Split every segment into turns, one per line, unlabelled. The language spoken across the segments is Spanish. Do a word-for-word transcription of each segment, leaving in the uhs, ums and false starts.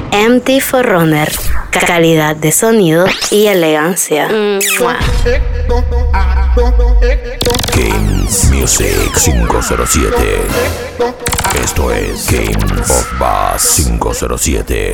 M T Forerunner, calidad de sonido y elegancia.
Games Music cinco cero siete. Esto es Games of Bass cinco cero siete.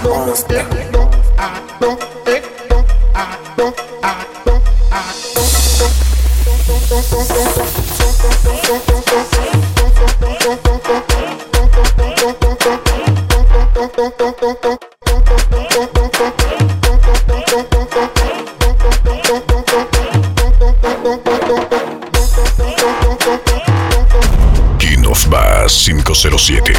King of Bass cinco cero siete.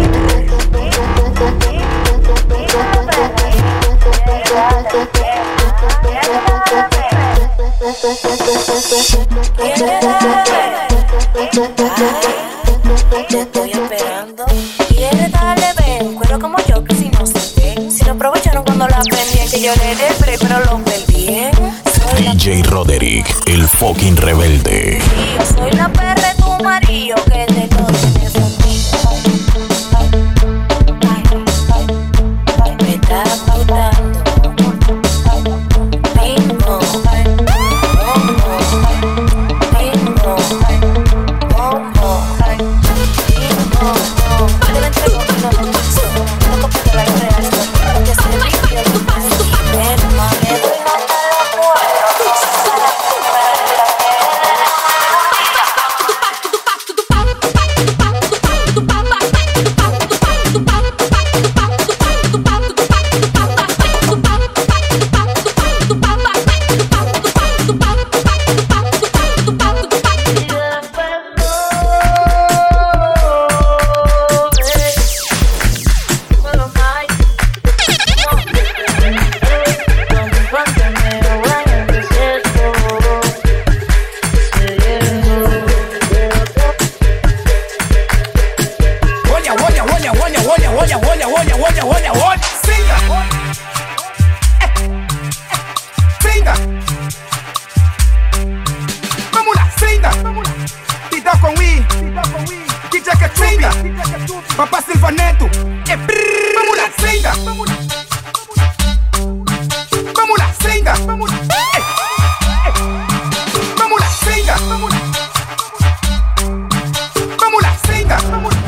Te estoy esperando. Quiere darle ver un cuero como yo, que si no se ve. Si lo aprovecharon cuando la aprendí, que yo le dé break, pero lo perdí.
D J Roderick, el fucking rebelde.
Yo soy la perra de tu marido, que te lo tienes conmigo. Me está gustando. Bingo. Bingo. Bingo. Te la entrego con los dulces. No copio de la real. Porque se me pidió tu paso. Hermano, me doy hasta la
Papá Silvaneto, é brrr. Vamos lá, senta. Vamos lá, senta. Vamos lá, vamos lá, senta. Vamos lá, senta.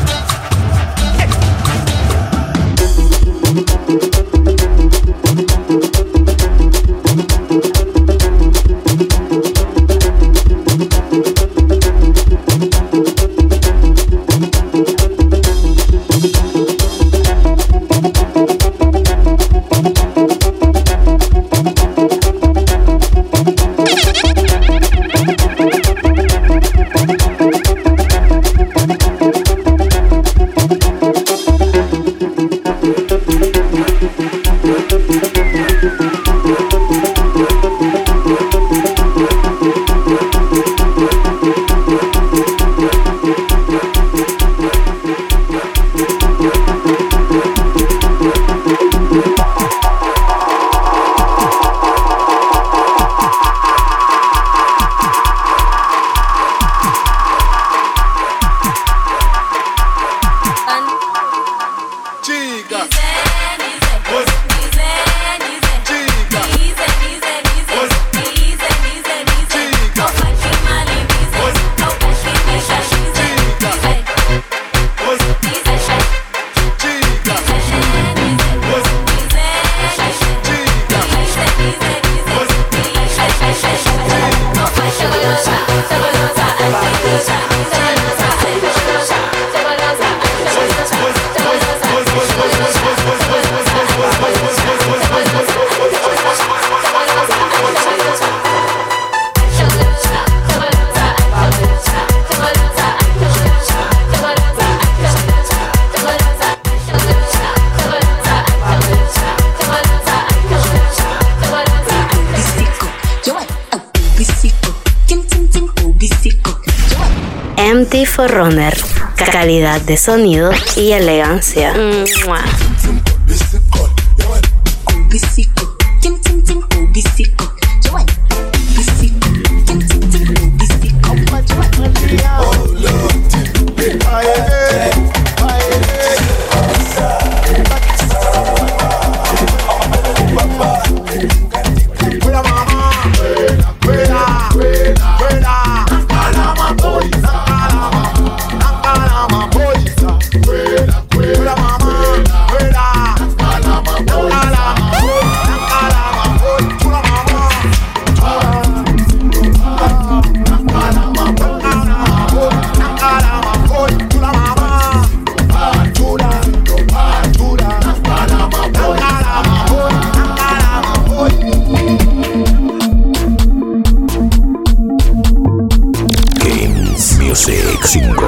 M T Forerunner, calidad de sonido y elegancia. ¡Mua!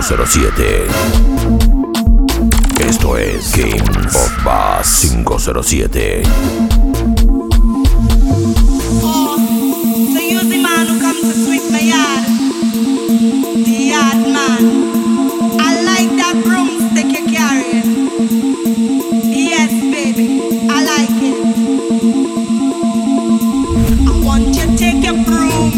cero siete. Esto es King of Bass cinco cero siete.
Oh, so you're the man who comes to sweep my yard. The yard man. I like that broomstick you're carrying. Yes, baby, I like it. I want you to take your broom.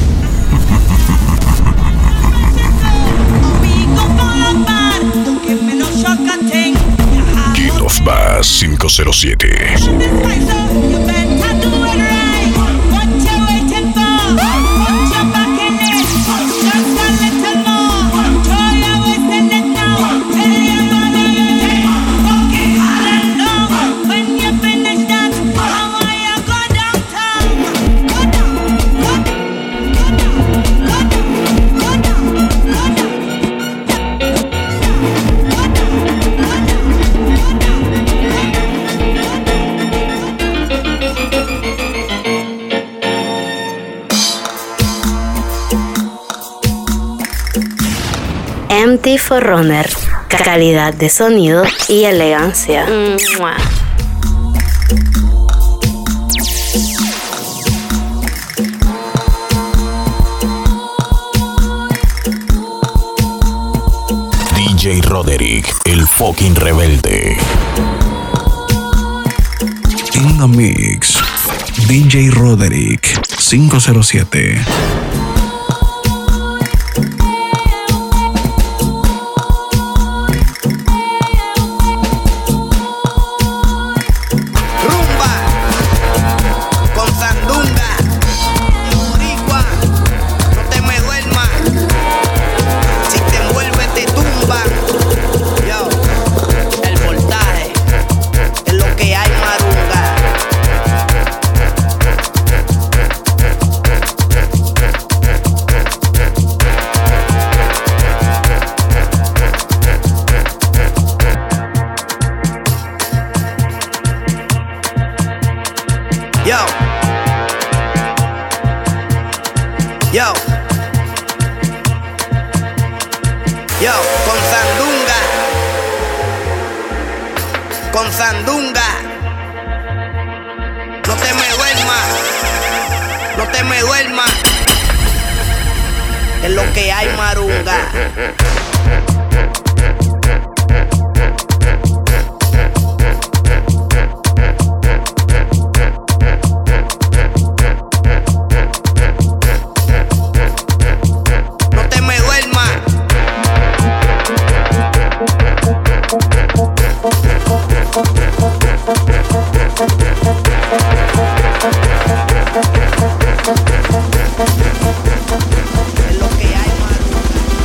We go fall apart. Don't give me no shortcut thing.
King of Bass cinco cero siete.
You better do it right. What you waiting for? Put your back in it. Just a little more. Throw your waist in it now. Tell your body it. Okay, and down. When you finish that, I want you go downtown. Go down, go down, go down, go down, go down, go down.
M T Forerunner, calidad de sonido y elegancia. ¡Mua!
D J Roderick, el fucking rebelde. In the mix, D J Roderick cinco cero siete.
Yo, yo, yo, con sandunga, con sandunga, no te me duermas, no te me duermas, es lo que hay marunga. Es lo que hay, mano.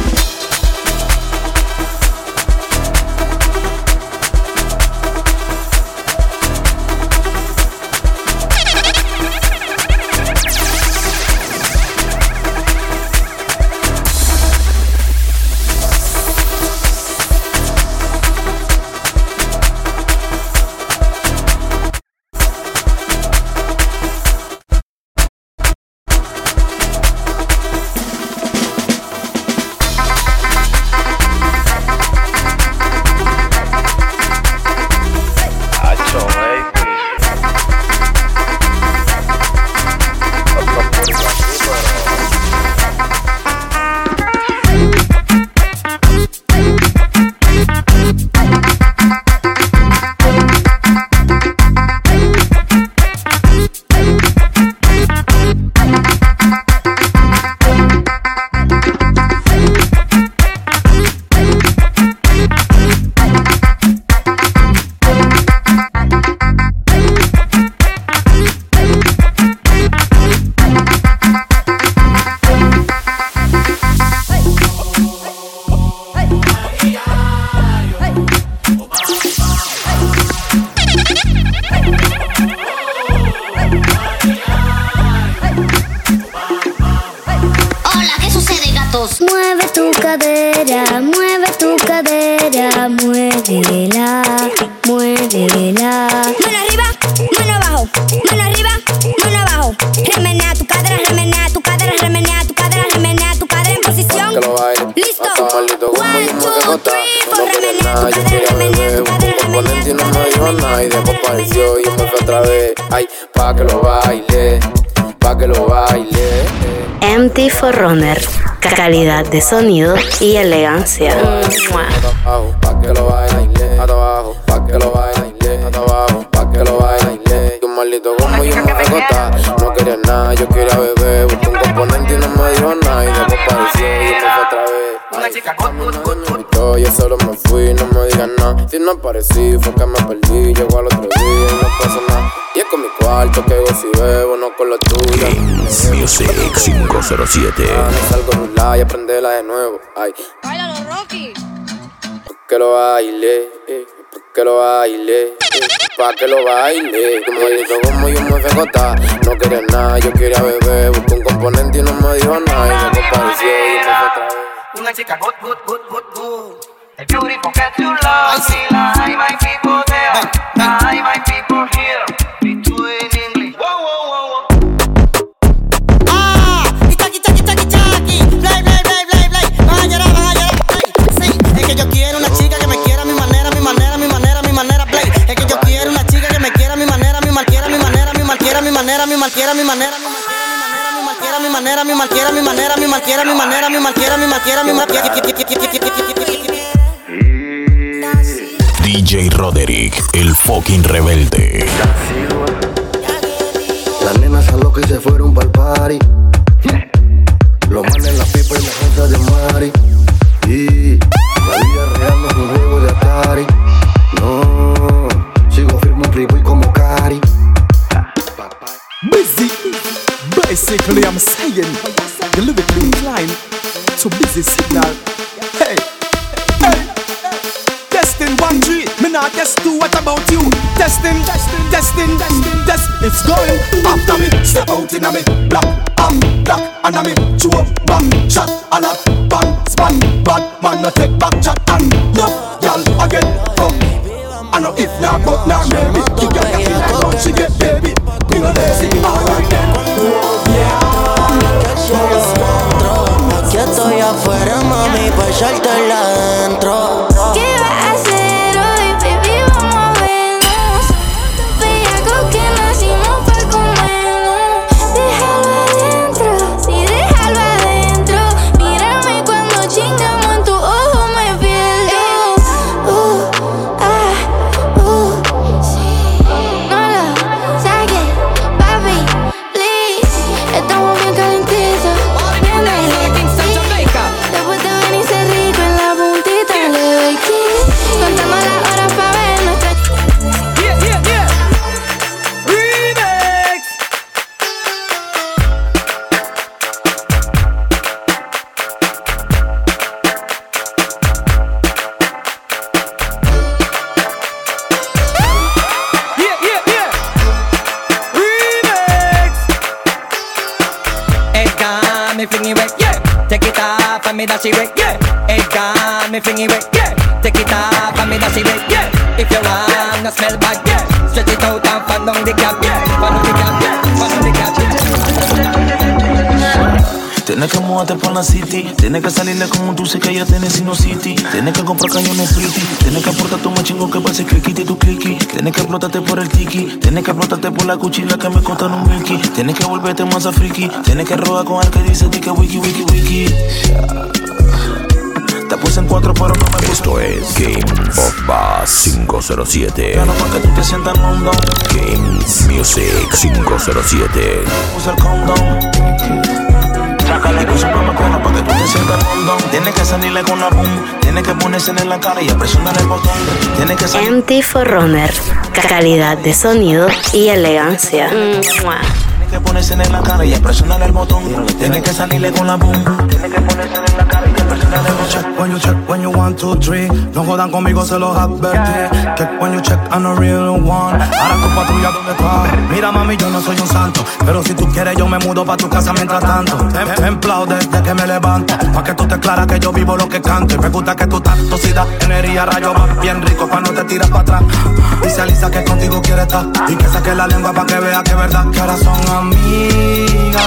Mueve tu cadera, mueve tu cadera, muévela, muévela. Mano arriba, mano abajo, mano arriba, mano abajo. Remenea tu cadera, remenea tu cadera, remenea tu cadera, remenea tu cadera en posición. Listo. One,
nada y después apareció y yo me fui otra vez. Ay, pa' que lo baile, pa' que lo baile.
M T Forerunner, calidad de sonido y elegancia.
Pa' que lo baile, hasta abajo, pa' que lo baile, hasta abajo, pa' que lo baile. Tu maldito como yo me recostaba, no quería nada, yo quería beber. Busqué un componente y no me dijo nada y después apareció y yo me fui otra vez.
Una chica good, good, good, good.
Yo solo me fui, no me digas nada. Si no aparecí, fue que me perdí. Llegó al otro día y no pasó nada. Y es con mi cuarto que gozo y bebo, no con lo tuyo.
Games Music cinco cero siete.
Ah, no salgo de un lado y aprenderla de nuevo. Ay,
Báilalo, Rocky.
pa' que lo baile, eh, pa' que lo baile, eh, pa' que lo baile. Tu maldito como yo me recostaba, no quería nada, yo quería beber. Busqué un componente y no me dijo nada y me compareció y me fue otra vez.
Una chica good, good, good, good, good. The beautiful cat you love me. Hi, my people there. Hi, my people here. Between English. Whoa, whoa, whoa, whoa.
Ah, kitaki, taki, taki, taki. Play, play, play, play, play. Van a llorar, van a llorar. Play. Sí, es que yo quiero una chica que me quiera a mi manera, mi manera, mi manera, mi manera. Play. Es que yo quiero una chica que me quiera a mi manera, mi malquiera, mi manera, mi malquiera, mi manera, mi malquiera, mi manera, mi malquiera, mi manera, mi malquiera, mi manera, mi malquiera, mi manera, mi malquiera, mi malquiera, mi malquiera.
D J Roderick, el fucking rebelde.
Las nenas a lo que se fueron pa'l party. Los manes, la pipa y la gente de Mari. Y la vida real no es un juego de Atari. No, sigo firme un playboy como Cari.
Busy. Basically, I'm saying the lyrically inclined to busy signal. Hey, hey, testing one three. Me not test two. What about you? Testing, testing, testing, testing, test. It's going after me. Step out in a me black, I'm black, and a me chew up, bang, shot, a lot, bang, span, bad man no take back chat and love, y'all again. Come, I know if not, but not maybe. You get a feel like how she get baby. Me no lazy, alright then.
Aquí estoy afuera, mami, pa' echártela adentro.
¿Qué vas a hacer hoy, baby? Vamos a vernos. Bellacos que nacimos pa' comernos. Déjalo adentro, sí, déjalo adentro. Mírame cuando chingamos, en tu ojo me pierdo. Uh, ah, uh, sí. No lo saques, papi, please. Estamos bien calentitos. Después de venirse rico en la puntita le doy kiss. Contando las horas pa' ver nuestra.
Yeah, yeah, yeah. Remix. Yeah, yeah, yeah. Remix.
It got me flinging away, yeah. Take it off and me dash it away, yeah. It got me flinging away, yeah. Take it off and me dash it away, yeah. If you wanna smell bad, yeah. Stretch it out and fan down the gap, yeah. Fan down the gap, yeah. Fan down the gap, yeah.
Tienes que mudarte por la city. Tienes que salirle como tú sé que ella tiene Sinocity. Tienes que comprar cañones pretty. Tienes que aportar tu más chingo que parece cliquiti tu clicky. Tienes que explotarte por el tiki. Tienes que explotarte por la cuchilla que me costan un milky. Tienes que volverte más a friki. Tienes que robar con el que dice ti que wiki wiki wiki. Te puse en cuatro pero no me puse.
Esto es Games of Bass cinco cero siete.
Ya no pa' que tú te sientas London.
Games Music cinco cero siete.
Puse el condom. Sácale con su mamá para que tú te sientas London. Tienes que salirle con la boom. Tienes que ponerse en la cara y presionar el botón. Tienes que salir.
M T Forerunner, calidad de sonido y elegancia. Mua.
Tienes que ponerse en la cara y presionar el botón. Tienes que salirle con la boom. Tienes que ponerse en la cara y presionar el botón.
Check when you check when you one, two, three. No jodan conmigo, se los advertí. Check when you check, I'm a real one. Ahora tu patrulla, ¿dónde está? Mira mami, yo no soy un santo, pero si tú quieres yo me mudo pa' tu casa mientras tanto. Tem- Templado desde que me levanto, pa' que tú te claras que yo vivo lo que canto. Y me gusta que tú estás tosida, energía, rayo, va bien rico cuando te tiras pa' atrás. Dice Alisa que contigo quiere estar y que saque la lengua pa' que vea que es verdad. Que ahora son amigas.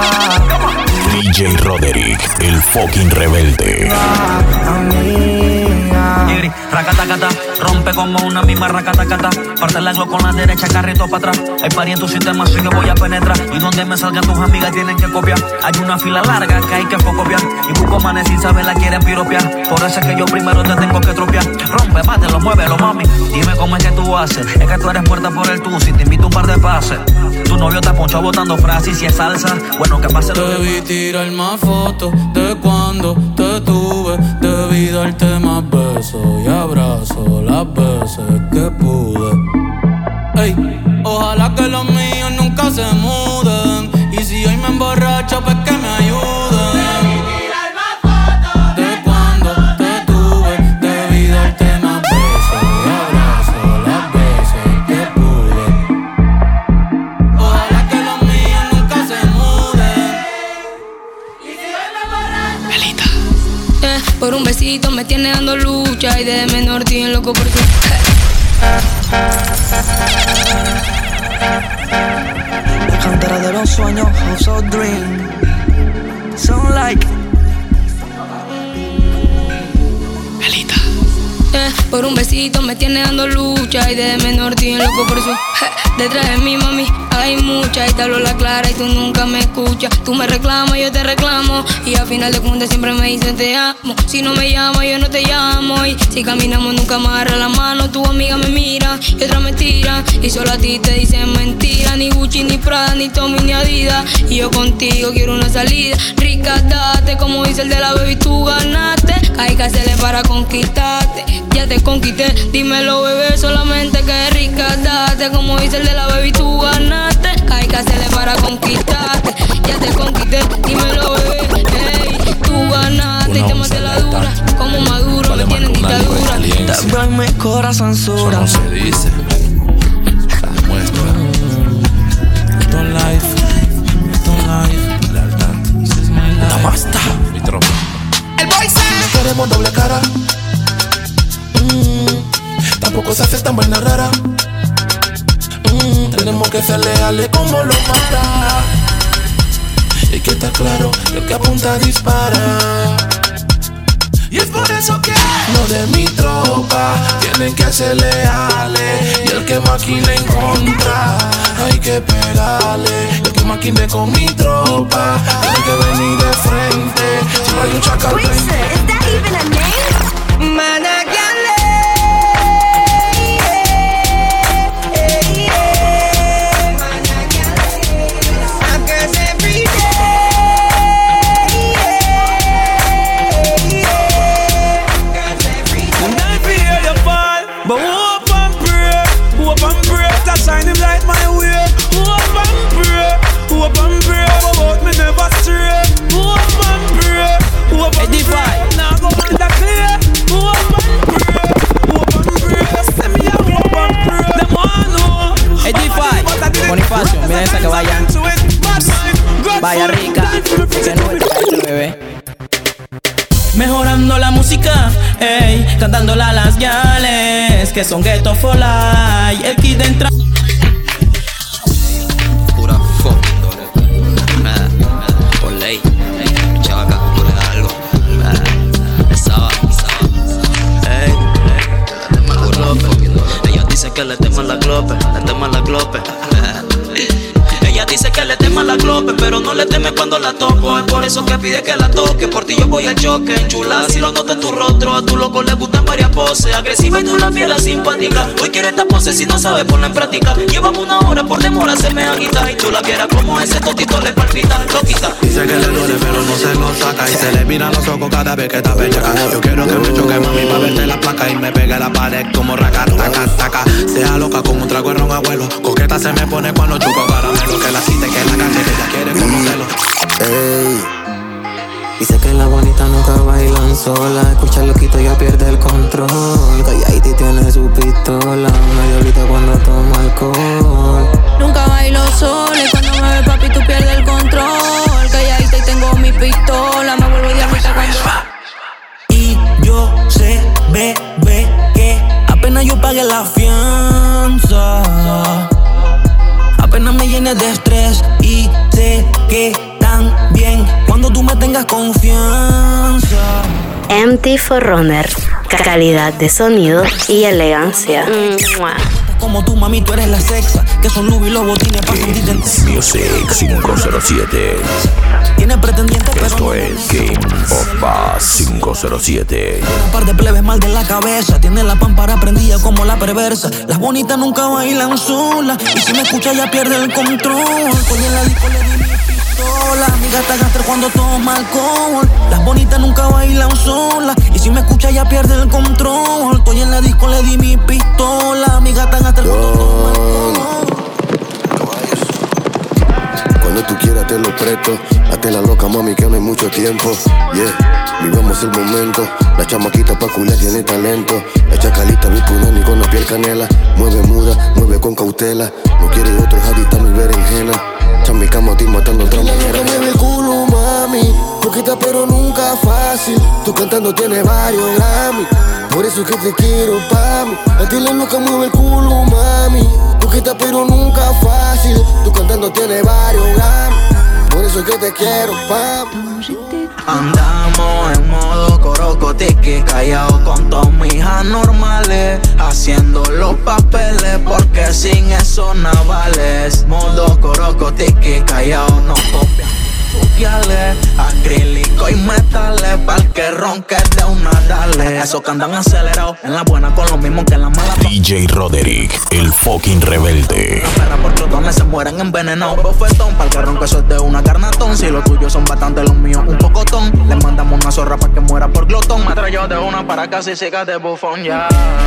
D J Roderick, el fucking rebelde.
Amiga.
tigri, racatacata. Rompe como una misma racatacata. Parte el anglo con la derecha, carrito para atrás. Hay pari en tu sistema, así que voy a penetrar. Y donde me salgan tus amigas tienen que copiar. Hay una fila larga que hay que focopiar. Y busco manes sin saber la quieren piropear. Por eso es que yo primero te tengo que tropear. Rompe, bátelo, muévelo, mami. Dime cómo es que tú haces. Es que tú eres muerta por el tú. Si te invito un par de pases. Tu novio te ponchó botando frases. Si es salsa, bueno, que pase lo
que... Debí tirar más fotos de cuando te tuve. Debí darte más besos y abrazos las veces que pude. Ey, ojalá que los míos nunca se muden. Y si hoy me emborracho, pues que me ayuden. Debí tirar más fotos de cuando te tuve. Debí darte más besos y abrazos las veces que pude. Ojalá que los míos nunca se muden. Y si hoy me emborracho.
Melita. Eh, por un besito me tiene dando lucha. Y de menor tiene loco por su...
La cantera de los sueños, House of Dream. Sound like
Melita. Eh, por un besito me tiene dando lucha. Y de menor tiene loco por su... Eh, detrás de mi mami hay mucha. Y te hablo la clara y tú nunca me escuchas. Tú me reclamas, yo te reclamo. Y al final de cuentas siempre me dicen te amo. Si no me llamas, yo no te llamo. Y si caminamos nunca me agarra la mano. Tu amiga me mira y otra me tira. Y solo a ti te dicen mentira. Ni Gucci, ni Prada, ni Tommy, ni Adidas. Y yo contigo quiero una salida. Rica, date, como dice el de la baby, tú ganaste. Hay que hacerle para conquistarte. Ya te conquisté, dímelo bebé. Solamente que rica, date, como dice el de la baby, tú ganaste. Hay que hacerle para conquistarte. Ya te conquisté, dímelo bebé. Hey, tú ganaste y te maté la dura. Como Maduro me tienen dictadura.
Te mi corazón sura.
Eso no se dice. La muestra.
Esto es life. Esto es life.
Lealtad.
This is my life.
Namasta. Mi tropa.
El boy se.
No queremos doble cara. Mm, tampoco se hace tan buena rara. Mm, tenemos que ser leales como los mara. Y que está claro que el que apunta dispara. Y es por eso que los de mi tropa tienen que ser leales. Y el que maquine en contra hay que pegarle. El que maquine con mi tropa tiene que venir de frente. Si no hay un chacal
Wait, sir, is that even a name?
Managale.
But hope and pray, hope and pray, to shine him light my way. Hope and pray, hope and pray, about me never stray. Hope and pray, hope and pray, now go under clear. Hope and pray, hope and pray, send me a hope and pray. Them all know.
Edify, Bonifacio, mira esa que vayan. Vaya rica, se nueve, bebé. Mejorando la música, ey, cantándola a las gales que son ghetto for life. El kid entra.
Pura fucking por ley, chavaca, tú le das algo. Esa ey, pura fucking. Ella dice que le teman la glope, le teman la glope. Ella dice que le teman la glope, pero no le teme cuando la toco. Es por eso que pide que la toque. Por ti yo voy al choque, enchulada si lo noto en tu rostro. A tu loco le gustan varias poses, agresiva y tú la fiera simpática. Hoy quiere esta pose si no sabe ponla en práctica. Llevamos una hora por demora se me agita. Y tú la vieras como ese totito le palpita, loquita.
Dice que le duele pero no se lo saca. Y se le miran los ojos cada vez que está bellaca. Yo quiero que me choque mami pa' verte la placa. Y me pegue la pared como raca, taca, taca. Sea loca como un trago de ron abuelo. Coqueta se me pone cuando chupo caramelo. Que la cite, que la calle, que ella quiere conocerlo.
Ey, dice que las bonitas nunca bailan sola. Escucha el loquito ya pierde el control. Calladita tiene su pistola. Una diablita cuando toma alcohol.
Nunca bailo sola y cuando me ve papi tú pierdes el control. Calladita y tengo mi pistola. Me vuelvo diablita cuando...
Y yo sé, bebé, que apenas yo pague la fianza, apenas me llenes de estrés y sé que también cuando tú me tengas confianza.
M T Forerunner, calidad de sonido y elegancia. ¡Mua!
Como tu mami, tú eres la sexa. Que son Luby y los botines para sentirte en
Music cinco cero siete.
Tiene pretendientes, pero
Esto es King of Bass cinco cero siete.
un par de plebes mal de la cabeza. Tiene la pámpara prendida como la perversa. Las bonitas nunca bailan solas. Y si me escucha ya pierde el control. Estoy en la disco, le di mi pistola. Mi gata gasta cuando toma alcohol. Las bonitas nunca bailan solas. Y si me escucha ya pierde el control. Estoy en la disco, le di mi pistola. Mi gata gasta cuando toma alcohol.
Cuando tú quieras te lo presto. Hazte la loca, mami, que no hay mucho tiempo. Yeah, vivamos el momento. La chamaquita pa' culiar tiene talento. La chacalita, mi punani con la piel canela. Mueve muda, mueve con cautela. No quiere otro jadita, mi berenjena. Chami cama, estoy matando otra manera. Mueve el culo, mami. Poquita pero nunca fácil. Tú cantando tienes varios Grammy. Por eso es que te quiero, pa' mí. A ti la loca mueve el culo, mami. Poquita pero nunca fácil. Tú cantando tienes varios Grammy. Por eso es que te quiero, pa' mí.
Andamos en modo corocotiqui, callado con todas mis anormales, haciendo los papeles porque sin eso no vales. Modo corocotiqui, callado no copian tupiales, acrílico y metales, pa'l que ronque de una dale. Esos que andan acelerados en la buena con lo mismo que en la mala.
D J Roderick, el fucking rebelde.
Las perras por trotones se mueren envenenados. Bofetón, pa'l que ronque eso es de una carnatón. Si los tuyos son bastante, los míos un pocotón. Le mandamos una zorra pa' que muera por glotón. Me traigo de una para casi sigas de bufón ya.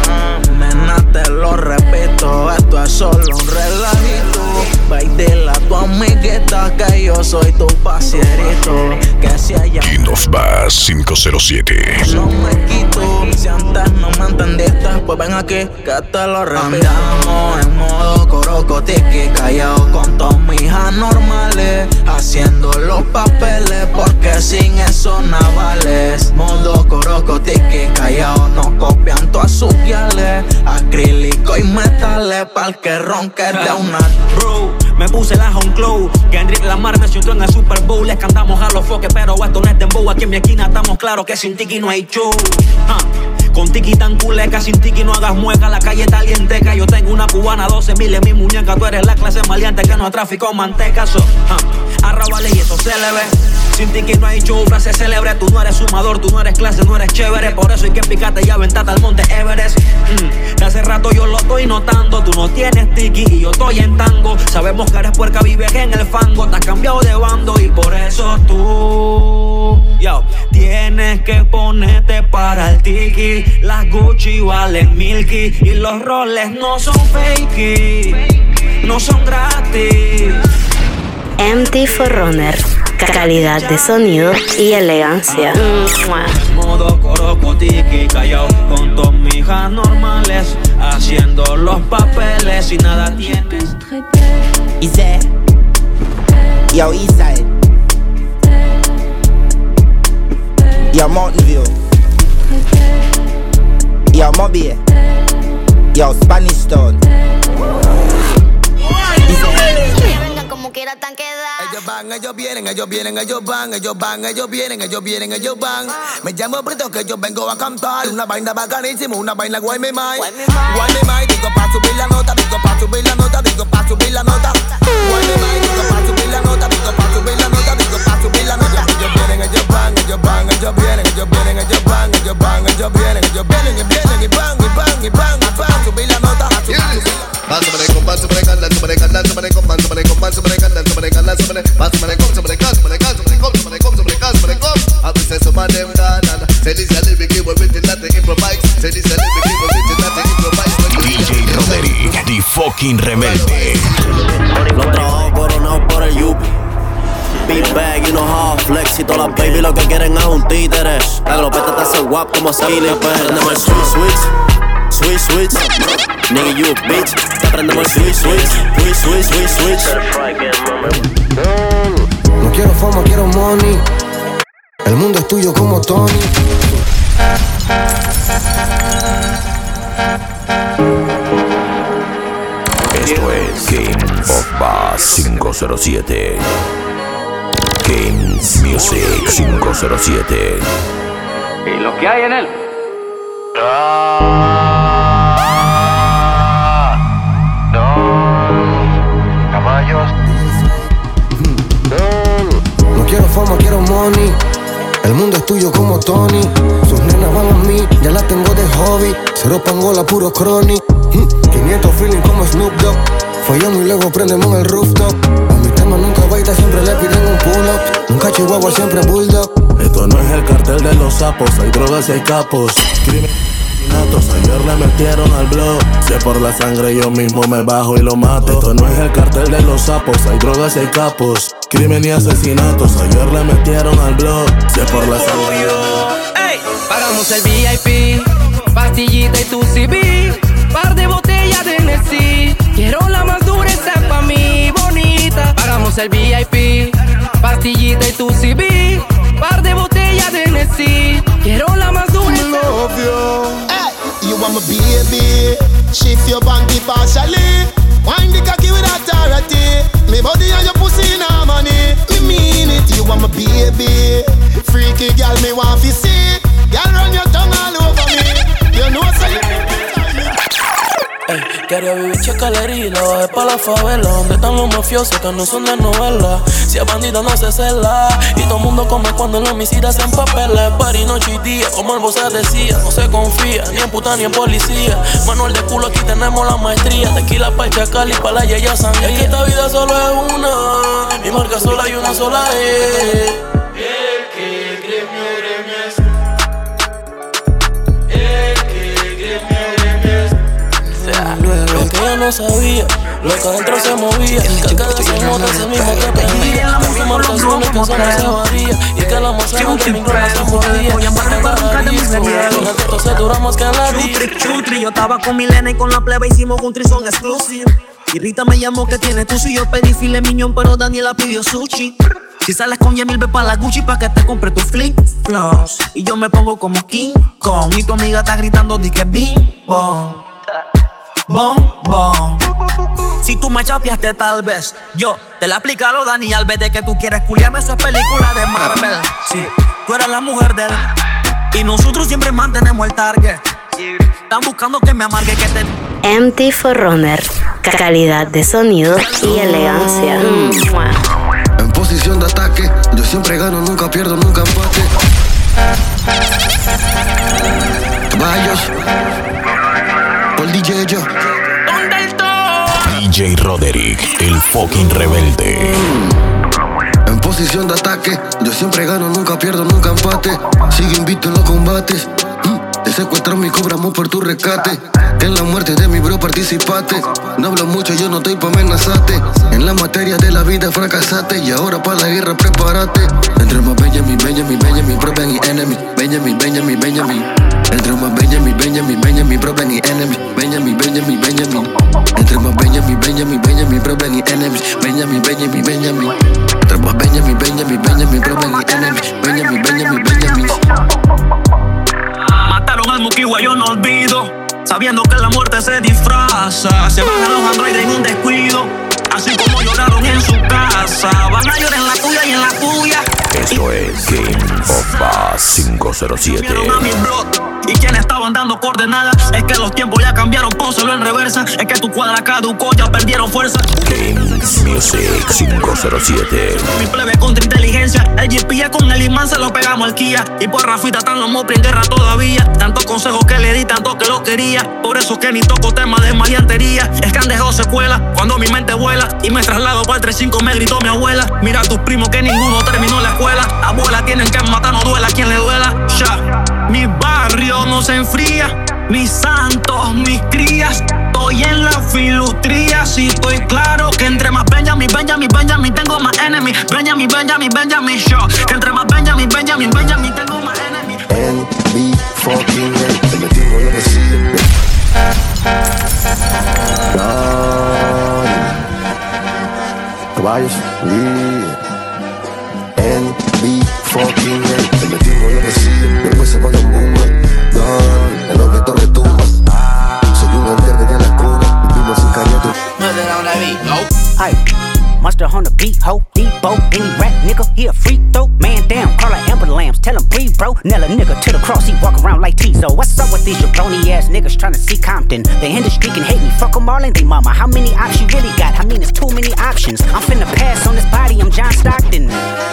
Nena, te lo repito, esto es solo un relajito. Ve y dile a tu amiguita que yo soy tu pasierito. Que si allá
King of Bass cinco cero siete.
no me quito. Si antes no me entendiste, pues ven aquí que te lo repito. Andamos en modo corocotiqui, callado con todos mis anormales, haciendo los papeles porque sin eso no vales. Modo corocotiqui, callado no copian todas sus piales, acrílico y metales, pa'l que ronque de una.
Bro, me puse la home clothes. Kendrick Lamar me siento en el Super Bowl. Les cantamos a los foques, pero esto no es dembow. Aquí en mi esquina estamos claros que sin tiki no hay show. Ah, con tiki tan culeca, sin tiki no hagas mueca. La calle está alienteca. Yo tengo una cubana, doce mil en mi muñeca. Tú eres la clase maleante que no traficó manteca. So, ah, arrabales y eso se le ve. Sin tiki no hay show, frase célebre. Tú no eres sumador, tú no eres clase, no eres chévere. Por eso hay que picarte y aventarte al monte Everest. Mm, de hace rato yo lo estoy notando. Tú no tienes tiki y yo estoy en tango. Sabemos que eres puerca, vives en el fango. Te has cambiado de bando y por eso tú, yo, tienes que ponerte para el tiki. Las Gucci valen milky y los roles no son fakey, no son gratis.
M T Forerunner, calidad de sonido y elegancia. ¡Mua!
Modo corocotiqui, callado con todas mis anormales, haciendo los papeles y nada tienes.
Easy. Yo, Eastside. Yo, Mountain View. Yo, Mobile. Yo, Spanish Town.
Como quiera tan queda.
Ellos van, ellos vienen, ellos vienen, ellos van, ellos van, ellos vienen, ellos vienen, ellos van. Me llamo Brito que yo vengo a cantar una vaina bacanísima, una vaina guay me mai. Guay me mai, digo pa' subir la nota, digo pa' subir la nota, digo pa' subir la nota. Guay me mai, digo pa' subir la nota, digo pa' subir la nota, digo pa' subir la nota. Ellos vienen, ellos van, ellos van, ellos vienen, ellos vienen, ellos van, ellos van, ellos vienen, ellos vienen, y vienen y van, y van, y van, y van, subir la nota, a subir, subir.
Pásame con, pásame con, pásame con, pásame con, pásame con, pásame con, pásame con, pásame con, pásame con, pásame con, pásame con, pásame con, pásame con. I will say some of them gone and say this a lyric we written not to improvise. Say this a lyric we written not to improvise.
D J Roderick, the fucking rebelde.
Los trabajos coronados por el Yupi. Big bag, you know how flex y todas las baby lo que quieren es un títere. La glopeta te hace guap como Skilly. Prendemos el switch, switch. Switch, switch, nigga you a bitch. Te prendemos el switch, switch, switch, switch, switch, switch.
No quiero fama, quiero money. El mundo es tuyo como Tony.
Esto es King of Bass cinco cero siete. Kings Music cinco cero siete.
Y lo que hay en él.
No quiero fama, quiero money. El mundo es tuyo como Tony. Sus nenas van a mí, ya las tengo de hobby. Cero pangola, puro crony. quinientos feeling como Snoop Dogg. Fallamos y luego prendemos el rooftop. A mi tema nunca baita, siempre le piden un pull-up. Nunca chihuahua, siempre bulldog.
Esto no es el cartel de los sapos, hay drogas y hay capos. Crimen, asesinatos, ayer le metieron al blog. Si es por la sangre yo mismo me bajo y lo mato. Esto no es el cartel de los sapos, hay drogas y hay capos. Crimen y asesinatos, ayer le metieron al blog. Si es por la sangre yo...
Ey, pagamos el V I P, pastillita y tu C V. Par de botellas de Nessie, quiero la más dura, esa pa' mí, bonita. Pagamos el V I P, pastillita y tu C V. Par de botellas de Nessie, quiero la más dura, esa
love you. Hey, you want my baby, shift your banky partially. Wind the cocky with authority. Me body and your pussy in harmony. Me mean it, you want my baby. Freaky girl, me want to see. Girl, run your tongue all over me. You know so you
Ey, quería vivir chacalería, la bajé pa' la favela, donde están los mafiosos que no son de novela. Si es bandida no se cela, y todo el mundo come cuando los homicidas en papeles. Party noche y día, como el boss decía, no se confía, ni en puta ni en policía. Manuel de culo, aquí tenemos la maestría. Tequila pa' el chacal y pa' la yaya sangría. Es que esta vida solo es una, mi marca sola y una sola es. El que gremio, gremio es. El que gremio, gremio es. Lo que ella no sabía, lo que adentro se movía. Que cada vez se nota ese mismo que prendía. Las mismas canciones que solo se varía. Y que la manzana de mi grana se mordía. Entonces duramos que en la vida.
Chutri, yo estaba con Milena y con la plebe hicimos un trison exclusive. Y Rita me llamó que tiene tu y yo pedí file miñón, pero Daniela pidió sushi. Si sales con Yamil, ve pa' la Gucci pa' que te compre tu flip flops. Y yo me pongo como King Kong. Y tu amiga está gritando di que bim bom. Bom, bom. Si tú me chapeaste tal vez, yo te la aplico Dani Alves. De que tú quieres culiarme, eso es película de Marvel. Sí, tú eres la mujer de él y nosotros siempre mantenemos el target. Están buscando que me amargue, que te...
M T Forerunner, calidad de sonido y elegancia.
En posición de ataque, yo siempre gano, nunca pierdo, nunca empate. Caballos, por D J yo.
D J Roderick, el fucking rebelde.
En posición de ataque, yo siempre gano, nunca pierdo, nunca empate. Sigue invicto en los combates. Te secuestran y cobramos por tu rescate. En la muerte de mi bro participaste. No hablo mucho, yo no estoy pa' amenazarte. En la materia de la vida fracasaste. Y ahora pa' la guerra prepárate. Entre más Benjamin, Benjamin, Benjamin, problem y enemy. Benjamin, Benjamin, Benjamin. Entre más Benjamin, Benjamin, Benjamin, problem y enemy. Benjamin, Benjamin, Benjamin. Entre más Benjamin, Benjamin, Benjamin, problem y enemy. Benjamin, Benjamin, Benjamin. Entre más Benjamin, Benjamin, Benjamin, problem y enemy. Benjamin, Benjamin, Benjamin.
Mataron al Mukiwa, yo no olvido. Sabiendo que la muerte se disfraza. Se bajan los androides en un descuido. Así como lloraron en su casa. Van a llorar en la tuya y en la tuya.
Esto es Game of Bass quinientos siete.
Y quienes estaban dando coordenadas. Es que los tiempos ya cambiaron, pónselo en reversa. Es que tu cuadra caducó, ya perdieron fuerza.
Games Music quinientos siete.
Mi plebe contra inteligencia. El G P S con el imán se lo pegamos al Kia. Y por Rafita están los mopri en guerra todavía. Tantos consejos que le di, tanto que lo quería. Por eso que ni toco temas de maleantería. Es que han dejado secuelas cuando mi mente vuela. Y me traslado para el treinta y cinco, me gritó mi abuela. Mira a tus primos que ninguno terminó la escuela. Abuela tienen que matar, no duela a quien le duela. Ya, mi barrio no se enfría. Mis santos, mis crías. Estoy en la filustría. Si estoy claro que entre más Benjamin, Benjamin, Benjamin tengo más enemy. Benjamin, Benjamin, Benjamin show. Que entre más Benjamin, Benjamin, Benjamin tengo más enemy.
N B fucking red. Te metimos lo que sigue. Caballos, yeah. N B fucking red. Te metimos lo que sigue. Después se paga un boom. Done. El objeto retumba. Soy un alter desde la cuna. Vivimos sin caña.
Ay,
Monster on the beat, ho, Debo. Any rap nigga, he a freak throw. Man down, call her Amber Lambs, tell him breathe, bro. Nella nigga to the cross, he walk around like Tizo. What's up with these jabroni ass niggas tryna see Compton? The industry can hate me, fuck them all and they mama. How many options you really got? I mean, it's too many options. I'm finna pass on this body, I'm John Stockton.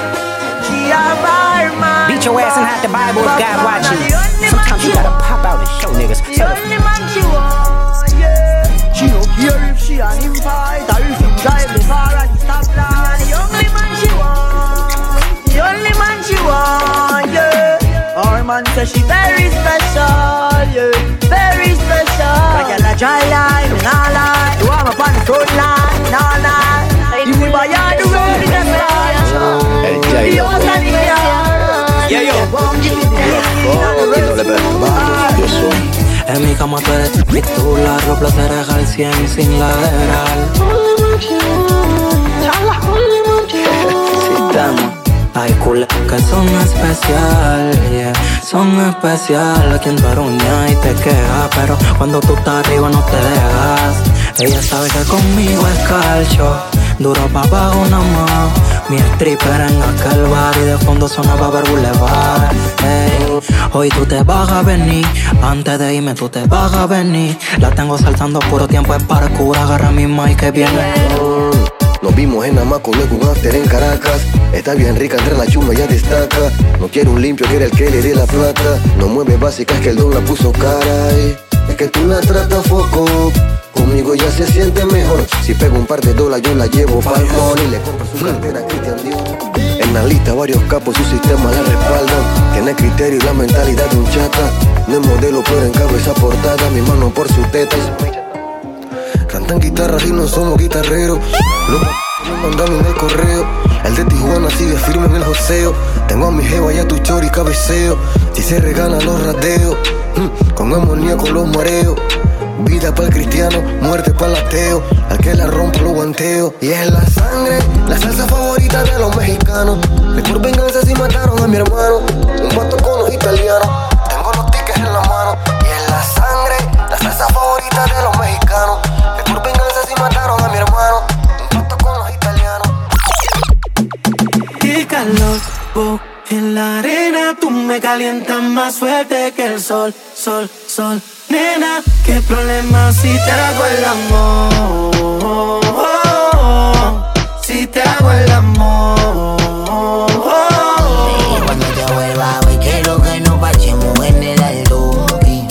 Beat your ass and hide the Bible if God watching. Sometimes you gotta pop out and show niggas.
The only man she want, yeah. She don't care if she and him fight, or if him drive the car and he stop line. The only man she want, the only man she want, yeah. Our man says she very special, yeah, very special. Like a dry line, and all line. You want me on the front line, and all line. You will buy all the road in the sky.
Yeah, yo.
En mi cama tú eres tú la ropa te deja al cien sin lateral. Hay culo que son especial, yeah. Son especial. Quien te aruña y te queja, pero cuando tú estás arriba no te dejas. Ella sabe que conmigo es calcio, duro pa' abajo nada más. Mi stripper en aquel bar y de fondo sonaba ver Boulevard. Hey, hoy tú te vas a venir, antes de irme tú te vas a venir. La tengo saltando puro tiempo, es parkour, agarra mi mic que viene.
Nos vimos en Amaco, luego un after en Caracas. Está bien rica, entre la chula ya destaca. No quiero un limpio, quiere el que le dé la plata. No mueve básica, es que el don la puso cara. eh. Es que tú la tratas foco, conmigo ya se siente mejor. Si pego un par de dólares yo la llevo pa'l mall y le compro su cartera Christian Dior. En la lista varios capos, su sistema la respaldan. Tiene criterio y la mentalidad de un chata. No es modelo pero encabeza portada. Mi mano por su teta y su... Cantan guitarras y no somos guitarreros. Los p*** mandaron en el correo. El de Tijuana sigue firme en el joseo. Tengo a mi jeva y a tu chori cabeceo. Si se regalan los rateos, mm, con amoníaco los mareos. Vida pa'l cristiano, muerte pa'l ateo. Al que la rompe lo guanteo. Y es la sangre, la salsa favorita de los mexicanos. De por venganza si mataron a mi hermano. Un vato con los italianos. Tengo los tickets en la mano. Y es la sangre, la salsa favorita de los mexicanos. De por venganza si mataron a mi hermano. Un vato con los italianos.
Qué calor, oh, en la arena tú me calientas más fuerte que el sol, sol, sol. Nena, qué problema si te hago el amor, si te hago el amor.
Y cuando te vuelva hoy quiero que nos parchemos en el aldoqui.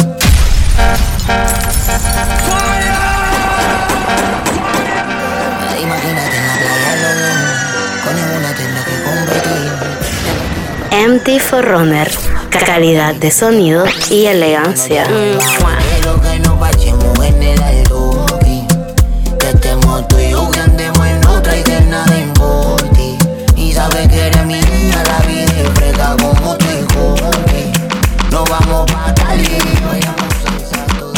Imagínate en la playa con ninguna tienda que competir.
M T Forerunner, calidad de sonido y elegancia.
Quiero que nos parchemos en el aldoqui. Que estemos tú y yo, que andemos en otra y que nada importe. Y sabes que eres mi niña, la vida es fresca como tu hijo. Nos vamos pa' Cali, vayamos salsa toda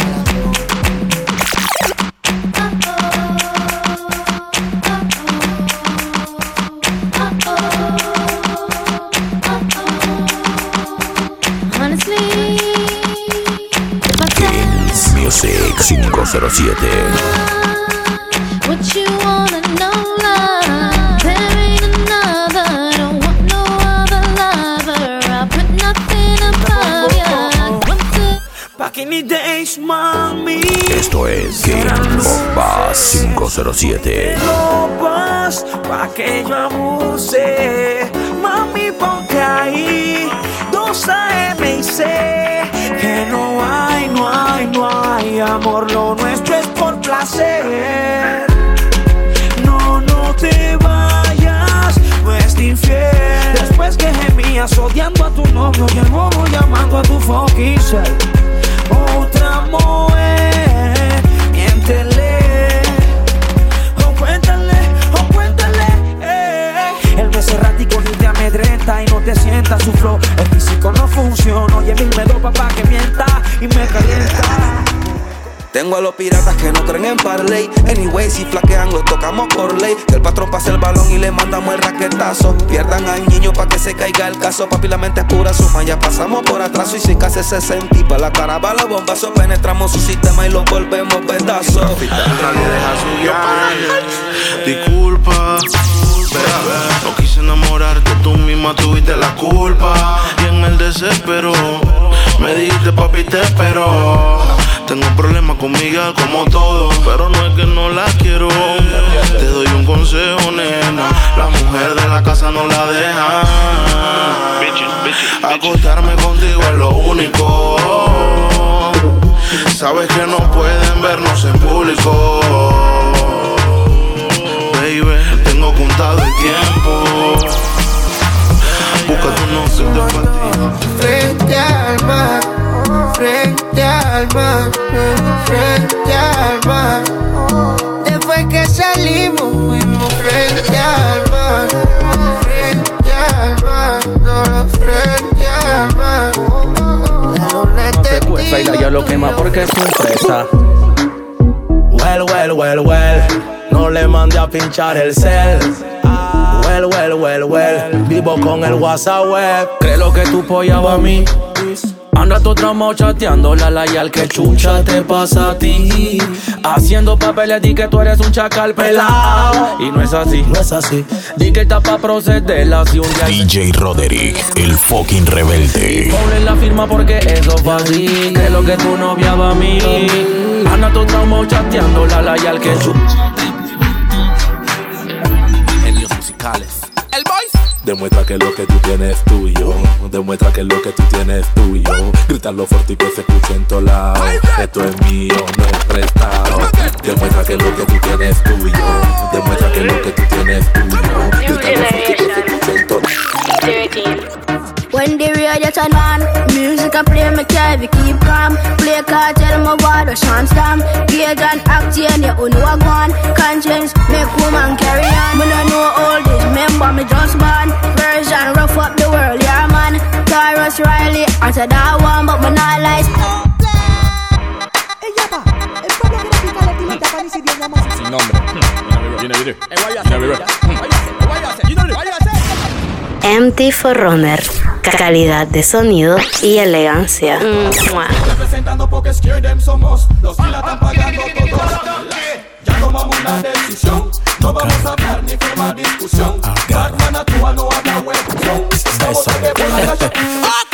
Music cinco cero siete.
What you wanna know, love? There ain't another. Don't want no other lover. I put nothing above you.
Back in the days, mami.
Esto es King of Bass cinco cero siete.
Ropas pa' que yo abuse. Mami, ponte ahí. Dos A M y C. Que no hay, no hay, no hay amor. Lo nuestro es por placer. No, no te vayas, no es infiel. Después que gemías odiando a tu novio y el bobo llamando a tu fucking self. Otra mujer, miéntele. O cuéntale, o cuéntale, eh. Él no es errático ni te amedrenta y no te sienta su flow. El físico no funciona, oye mil me dopa pa' que mienta y me calienta.
Tengo a los piratas que no creen en parlay. Anyway, si flaquean los tocamos por ley. Que el patrón pase el balón y le mandamos el raquetazo. Pierdan al niño pa' que se caiga el caso. Papi, la mente es pura suma, ya pasamos por atraso. Y si casi se sentí pa' la cara va la bombazo. Penetramos su sistema y lo volvemos pedazos.
Disculpa,
culpa. Y en el desespero me dijiste papi te espero. Tengo problemas con Miguel como todo, pero no es que no la quiero. Te doy un consejo, nena, la mujer de la casa no la deja. Acostarme contigo es lo único. Sabes que no pueden vernos en público. Baby, tengo contado el tiempo. Busca tu nombre de ti.
Frente al mar, frente al mar, frente al mar. Después que salimos fuimos frente al mar, frente al mar, solo frente al mar.
No se puede bailar, ya lo quema porque es una empresa. Well, well, well, well, no le mandé a pinchar el cel. Well, well, well, well, vivo con el WhatsApp web. Creo que tú pollaba a mí. Anda tu tramo chateando la la y al que chucha te pasa a ti. Haciendo papeles di que tú eres un chacal pelado. Y no es así, no es así. Di que está pa' proceder así un día.
D J Roderick, el fucking rebelde.
Ponle la firma porque eso fue así. Creo que tu novia va a mí. Anda tu tramo chateando la la y al que chucha.
Genios musicales. El Boys. Demuestra que lo que tú tienes es tuyo. Demuestra que lo que tú tienes es tuyo. Grítalo fuerte y que se escuche en todos lados. Esto es mío, no es prestado. Demuestra que lo que tú tienes es tuyo. Demuestra que lo que tú tienes es tuyo. Grítalo fuerte y que se escuche en todos lados.
When the radio turn on, music I play, me can't keep calm. Play card, tell me what a chance damn. Gauge and act, and you only walk one. Conscience, make woman carry on. Me no know all this, remember me just born. Version, rough up the world, yeah man. Taurus Riley, answer that one, but me not like.
Sin nombre. Viene, viene,
M T Forerunner, calidad de sonido y elegancia. Mua.
Representando porque scared them somos los que la están pagando todos. Ya tomamos una decisión, no vamos a hablar ni formar discusión. Batman actúa, no habla huevo. Vamos a que por la calle.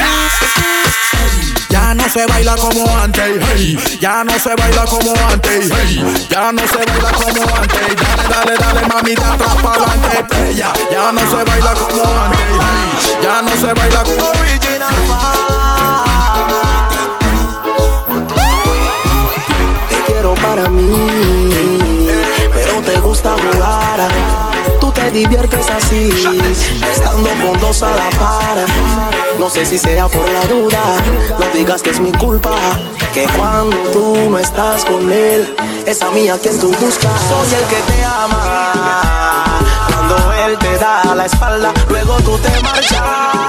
Ya no se baila como antes, hey. Ya no se baila como antes, hey. Ya no se baila como antes. Dale, dale, dale, mamita, atrás para adelante. Ya, ya no se baila como antes, hey. Ya no se baila como original.
Te quiero para mí, pero te gusta jugar. Tú te diviertes así, estando con dos a la par. No sé si sea por la duda, no digas que es mi culpa. Que cuando tú no estás con él, es a mí a quien tú buscas. Soy el que te ama, cuando él te da la espalda, luego tú te marchas.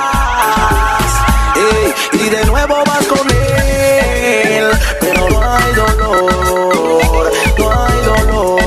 Ey, y de nuevo vas con él, pero no hay dolor, no hay dolor.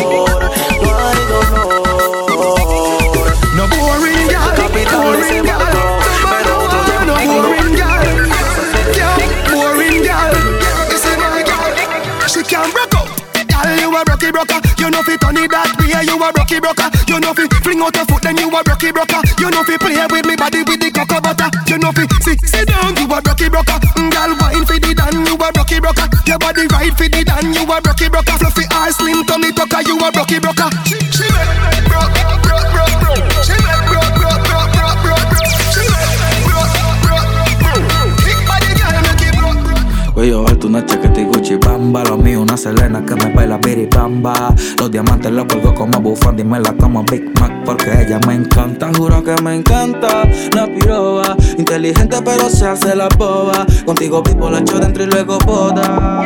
Broker, you know fi turn it that way. You a rocky broker. You know fi fling out your foot, then you a rocky broker. You know fi play with me body with the cocoa butter. You know fi sit sit down. You a rocky broker. Girl wine fi the dan. You a rocky broker. Your body right fi the dan. You a rocky broker. Fluffy ass slim tummy tucker. You a rocky broker. She she make broke broke broke broke. She make broke broke broke broke broke. She make broke broke broke. Big body girl make it broke broke.
Voy a llevarte una chaqueta y Gucci Bamba. Lo mío una Selena que me baila biribamba. Los diamantes los colgo como bufanda y me la como Big Mac porque ella me encanta. Juro que me encanta la piroba. Inteligente pero se hace la boba. Contigo vivo la echo dentro y luego boda.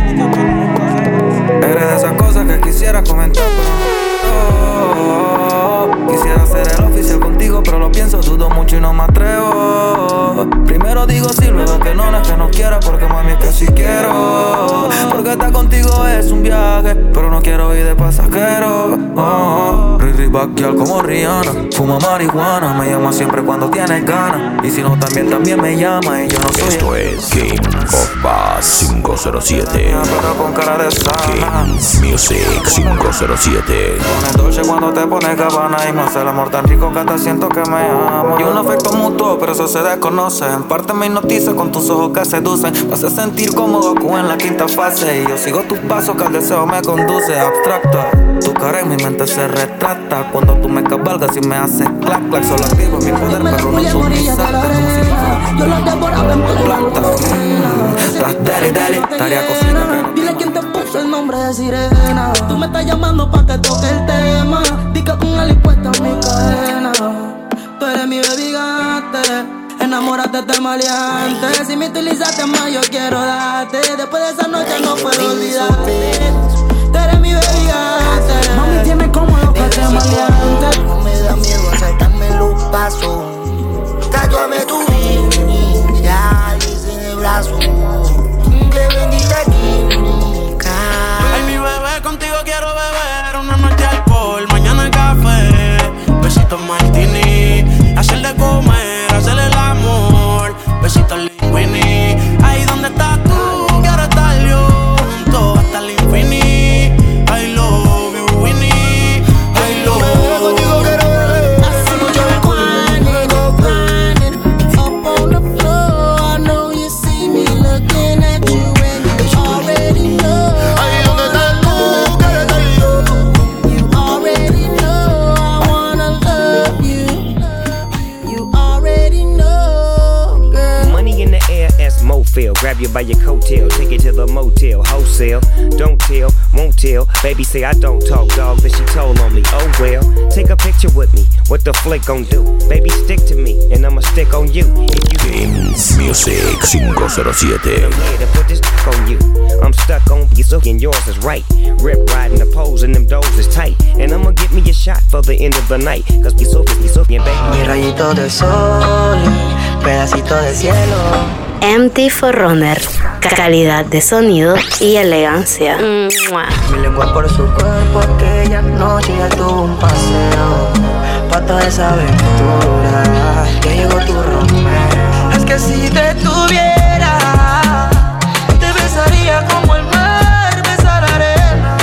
Eres de esas cosas que quisiera comentar pero no. Quisiera ser el oficial contigo pero lo pienso, dudo mucho y no me atrevo. Primero digo sí, luego que no, no es que no quiera porque mami es que sí quiero. Porque estar contigo es un viaje, pero no quiero ir de pasajero. Oh, oh. Riri, backyard como Rihanna. Fuma marihuana, me llama siempre cuando tiene ganas. Y si no, también, también me llama y yo no soy.
Esto es King of Bass quinientos siete.
Pero con cara de sana.
King Music quinientos siete.
Pones dolce cuando te pones Gabbana y me hace el amor tan rico que hasta siento que me amo. Y un afecto mutuo, pero eso se desconoce. En parte me hipnotiza con tus ojos que seducen. Me hace sentir como Goku en la quinta fase. Y yo sigo tus pasos que al deseo me conduce. Abstracta, tu cara en mi mente se retrata. Cuando tú me cabalgas y me haces clac clac. Solo activo mi poder, pero no tú me saltas.
Yo lo devoraba en plata.
Dale, dale, tarea cocina.
Dile quién te puso el nombre de sirena. Tú me estás llamando pa' que toque el tema. Di que con él puesta en mi cadena. Tú eres mi baby gante. Enamórate de maleante. Si me utilizaste más yo quiero darte. Después de esa noche no puedo olvidarte. Tú eres mi baby gante. Mami tiene como lo que te maleante.
No me da miedo acercarme los pasos. Tatuame tu inicial en el brazo. Que bendita química.
Ay, mi bebé, contigo quiero beber una noche alcohol, mañana café, besitos martini, hacer de comer, hacer el amor, besitos linguini. Ahí donde estás tú, quiero estar yo junto hasta el infinito. I love you, Winnie. I love you.
Contigo quiero beber. Hace mucho grinding, go grinding up on the floor. I know you see me looking at you and you already know.
Ahí donde estás tú, quiero estar yo.
You already know I wanna love you. You already know, girl.
Money in the air as Mofil. Grab you by your coattail, take it to the motel. Wholesale, don't tell, won't tell. Baby say I don't talk, dog, then she told on me. Oh well, take a picture with me. What the flick gon' do? Baby, stick to me, and I'ma stick on you. If you
King Music quinientos siete.
I'm here to put this on you. I'm stuck on you, so and yours is right. Rip riding the pose and them doors is tight. And I'ma get me a shot for the end of the night. Cause we so, we so, and baby.
Mi rayito de sol, pedacito de cielo.
M T Forerunner, calidad de sonido y elegancia. ¡Mua!
Mi lengua por su cuerpo, aquella noche ya tuvo un paseo. Pa' toda esa aventura, ya llegó tu Romeo.
Es que si te tuviera, te besaría como el mar besa la arena.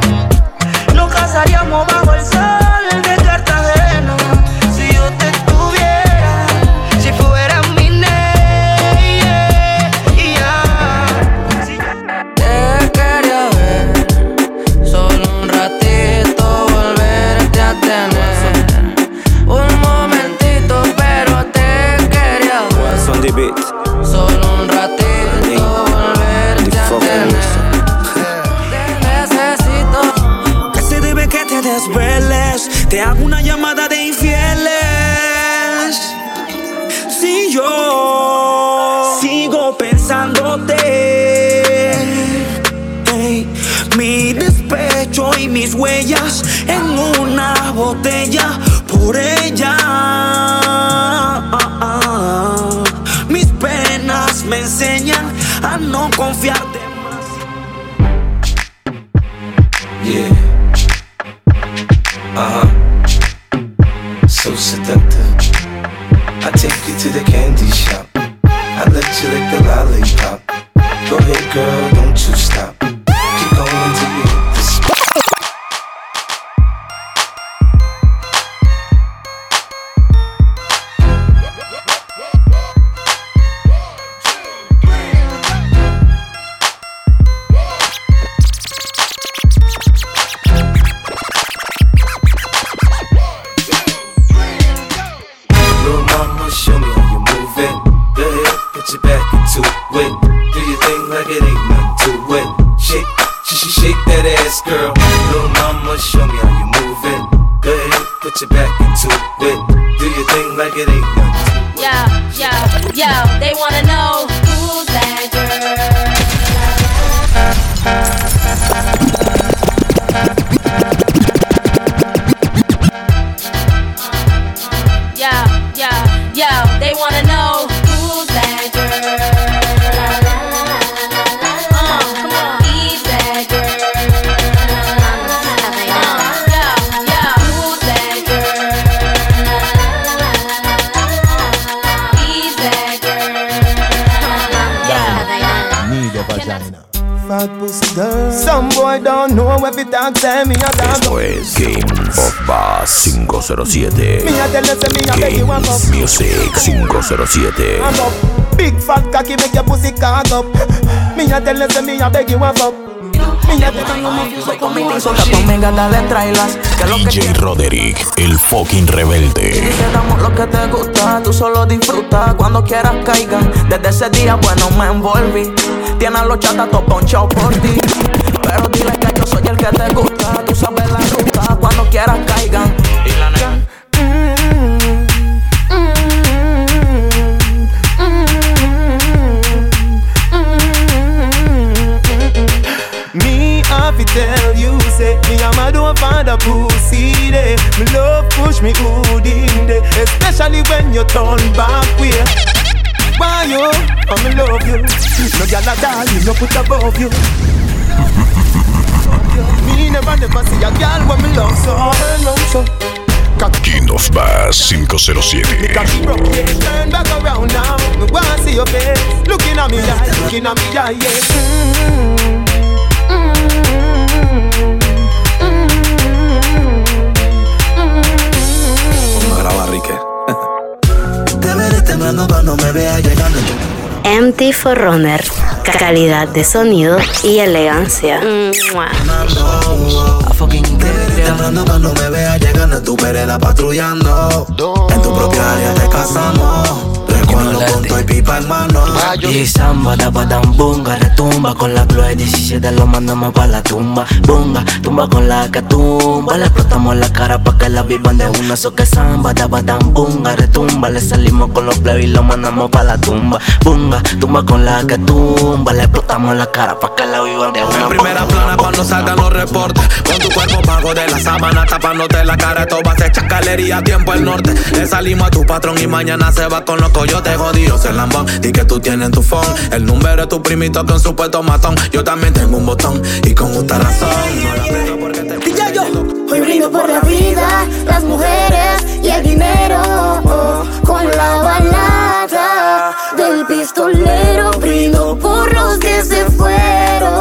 Nos casaríamos bajo el sol de Cartagena. Si yo te tuviera, si fuera mi ney, y ya. Si
Te quería ver, solo un ratito volverte a tener. Un momentito, pero te quería ver.
Son the beats.
Solo un ratito volverte a tener. Te necesito.
que se debe que te desveles. Te hago una llamada de infieles. Si yo sigo pensándote, ey, mi despecho y mis huellas en una botella por ella. Mis penas me enseñan a no confiarte más.
Yeah. Uh huh. So seductive. I take you to the candy shop. I let you lick the lollipop. Go ahead, girl, don't you stop. Keep going till you hit the spot. Little mama, show me how you move it. Go ahead, put your back into it. Do your thing like it ain't nothing to it. Shake, sh sh shake that ass, girl. Little mama, show me how you move it. Go ahead, put your back into it. Do your thing like it ain't nothing.
Yo, yo, yo, they wanna know who's that girl. Yo, yo, yo, they wanna know who's that girl. Uh, come on, he's that girl. Uh, yo, yo, who's that
boy don't know if it talk, say me a dog.
Esto es Games of Bass cinco cero siete.
Me a tell you, say me a beg you one
Games
up.
Music cinco cero siete.
I'm up. Big fat cocky make your pussy cock up. Me a tell you, say me a beg you one up.
Conmigo dale trailas.
D J Roderick, el fucking rebelde.
Y te damos lo que te gusta, tú solo disfruta cuando quieras caigan. Desde ese día, bueno, me envolví. Tienes los chatas todo ponchado por ti. Pero dile que yo soy el que te gusta. Tú sabes la ruta cuando quieras caigan. Y la nega.
Me have to tell you, say me a mad over the pussy day. Me love push me good in day, especially when you turn back way. Why you? I'm in love you. No girl at all, you no put above you. Me never never see a girl when me love so. Turn so.
King of Bass cinco cero siete.
Turn back around now. Me wanna see your face, looking at me eye, looking at me eye, yeah.
Te veré temblando cuando me veas llegando.
M T Forerunner, calidad de sonido y elegancia.
Temblando cuando me veas llegando en tu vereda patrullando. En tu propia área te casamos. Recuerdo con tu y pipa en mano.
Y samba, da badam, bunga, retumba. Con la Chloe diecisiete lo mandamos pa' la tumba. Bunga, tumba con la catumba. Le explotamos la cara pa' que la vivan de una. So que samba, da badam, bunga, retumba. Le salimos con los plebes y lo mandamos pa' la tumba. Bunga, tumba con la catumba. Le explotamos la cara pa' que la vivan de una.
En primera plana cuando salgan los reportes. Con tu cuerpo bajo de la sábana tapándote la cara. Esto va a ser chacalería a tiempo el norte. Le salimos a tu patrón y mañana se va con los coyotes jodidos el lambón. Di que tú tienes en tu phone el número de tu primito que un supuesto matón. Yo también tengo un botón y con justa razón. No la brindo porque te
D J yo. Hoy brindo por la vida, las mujeres y el dinero. Oh, con la balada del pistolero. Brindo por los que se fueron.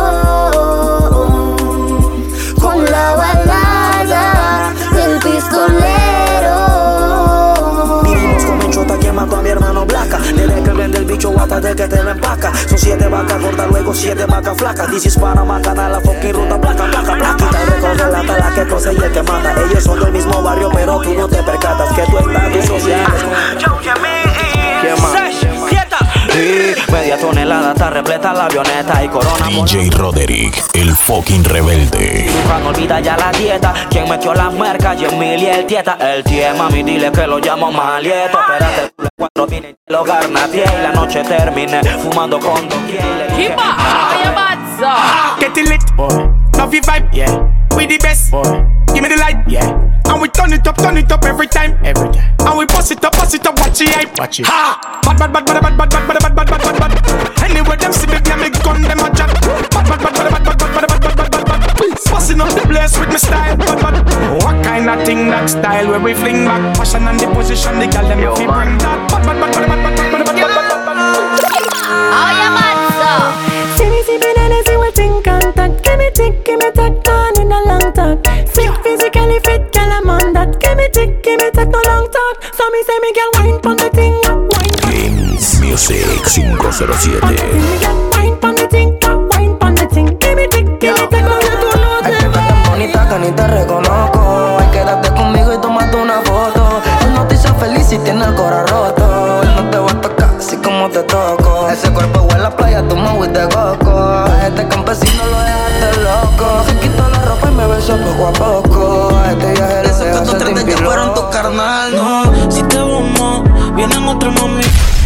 Con la balada del pistolero.
Vivimos con el chota que mató a mi hermano Blanca. Desde que vende el bicho guata de que te lo empaca. Son siete vacas gordas, luego siete vacas flacas. This is para Macana, la fucking ruta placa, placa, placa. Te recoge la tala que cosa y el que mata. Ellos son del mismo barrio, pero tú no te percatas que tú estás disociado.
¿Quién más? Sí, media tonelada está repleta la avioneta y corona.
D J Roderick, el fucking rebelde.
No olvida ya la dieta. Quien metió las mercas, Yemil y el tieta. El tie, mami, dile que lo llamo malieto. Espérate, cuando vine lo garnateé y la noche terminé fumando con doquier.
Keep up, I am bad,
Get it lit, boy. Love your vibe, yeah. We the best, boy. Give me the light, yeah. And we turn it up, turn it up every time, every time. And we bust it up, bust it up, watch it hype, watch it. Ha! Bad, bad, bad, bad, bad, bad, bad, bad, bad, bad, bad, bad. Anywhere them see me, them me gun them a jack. Bad, bad, bad, bad, bad, bad, bad, bad, bad, bad, bad, bad. Busting up the place with me style, bad, bad. What kind of thing that style where we fling back, passion and the position, the girl them if you bring that. Bad, bad, bad, bad, bad, bad, bad, bad, bad, bad, bad.
I am bad,
See me, see me, then I see what thing contact. Give me tick, give me tack, on in a long talk. Fit, physically fit, girl, I'm on that. Give me tick, give me tack, no long talk. So me say me girl, wine pon the thing, wine pon
Games Music cinco cero siete.
wine pon the thing, wine pon the thing. Give me tick, give me tack, no long talk.
Bonita que ni te reconozco. Ay, quédate conmigo y tómate una foto. Él no te hizo feliz si tiene el corazón roto. Él no te va a tocar así como te toco. Ese cuerpo huele a playa, tu móvil de coco. A este campesino lo dejaste loco. Se quitó la ropa y me besó poco a poco. A este viaje le deja sentir bien
fueron tu carnal, no. Si te bombo, vienen otro mami.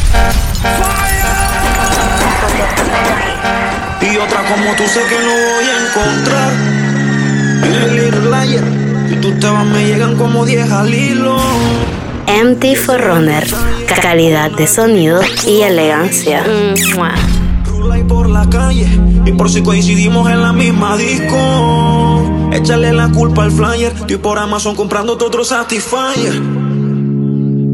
Y otra como tú sé que no voy a encontrar. El Little Liar. Si tú te vas me llegan como diez al hilo.
M T Forerunner, calidad de sonido y elegancia.
Rula por la calle y por si coincidimos en la misma disco. Échale la culpa al flyer. Estoy por Amazon comprándote otro Satisfyer.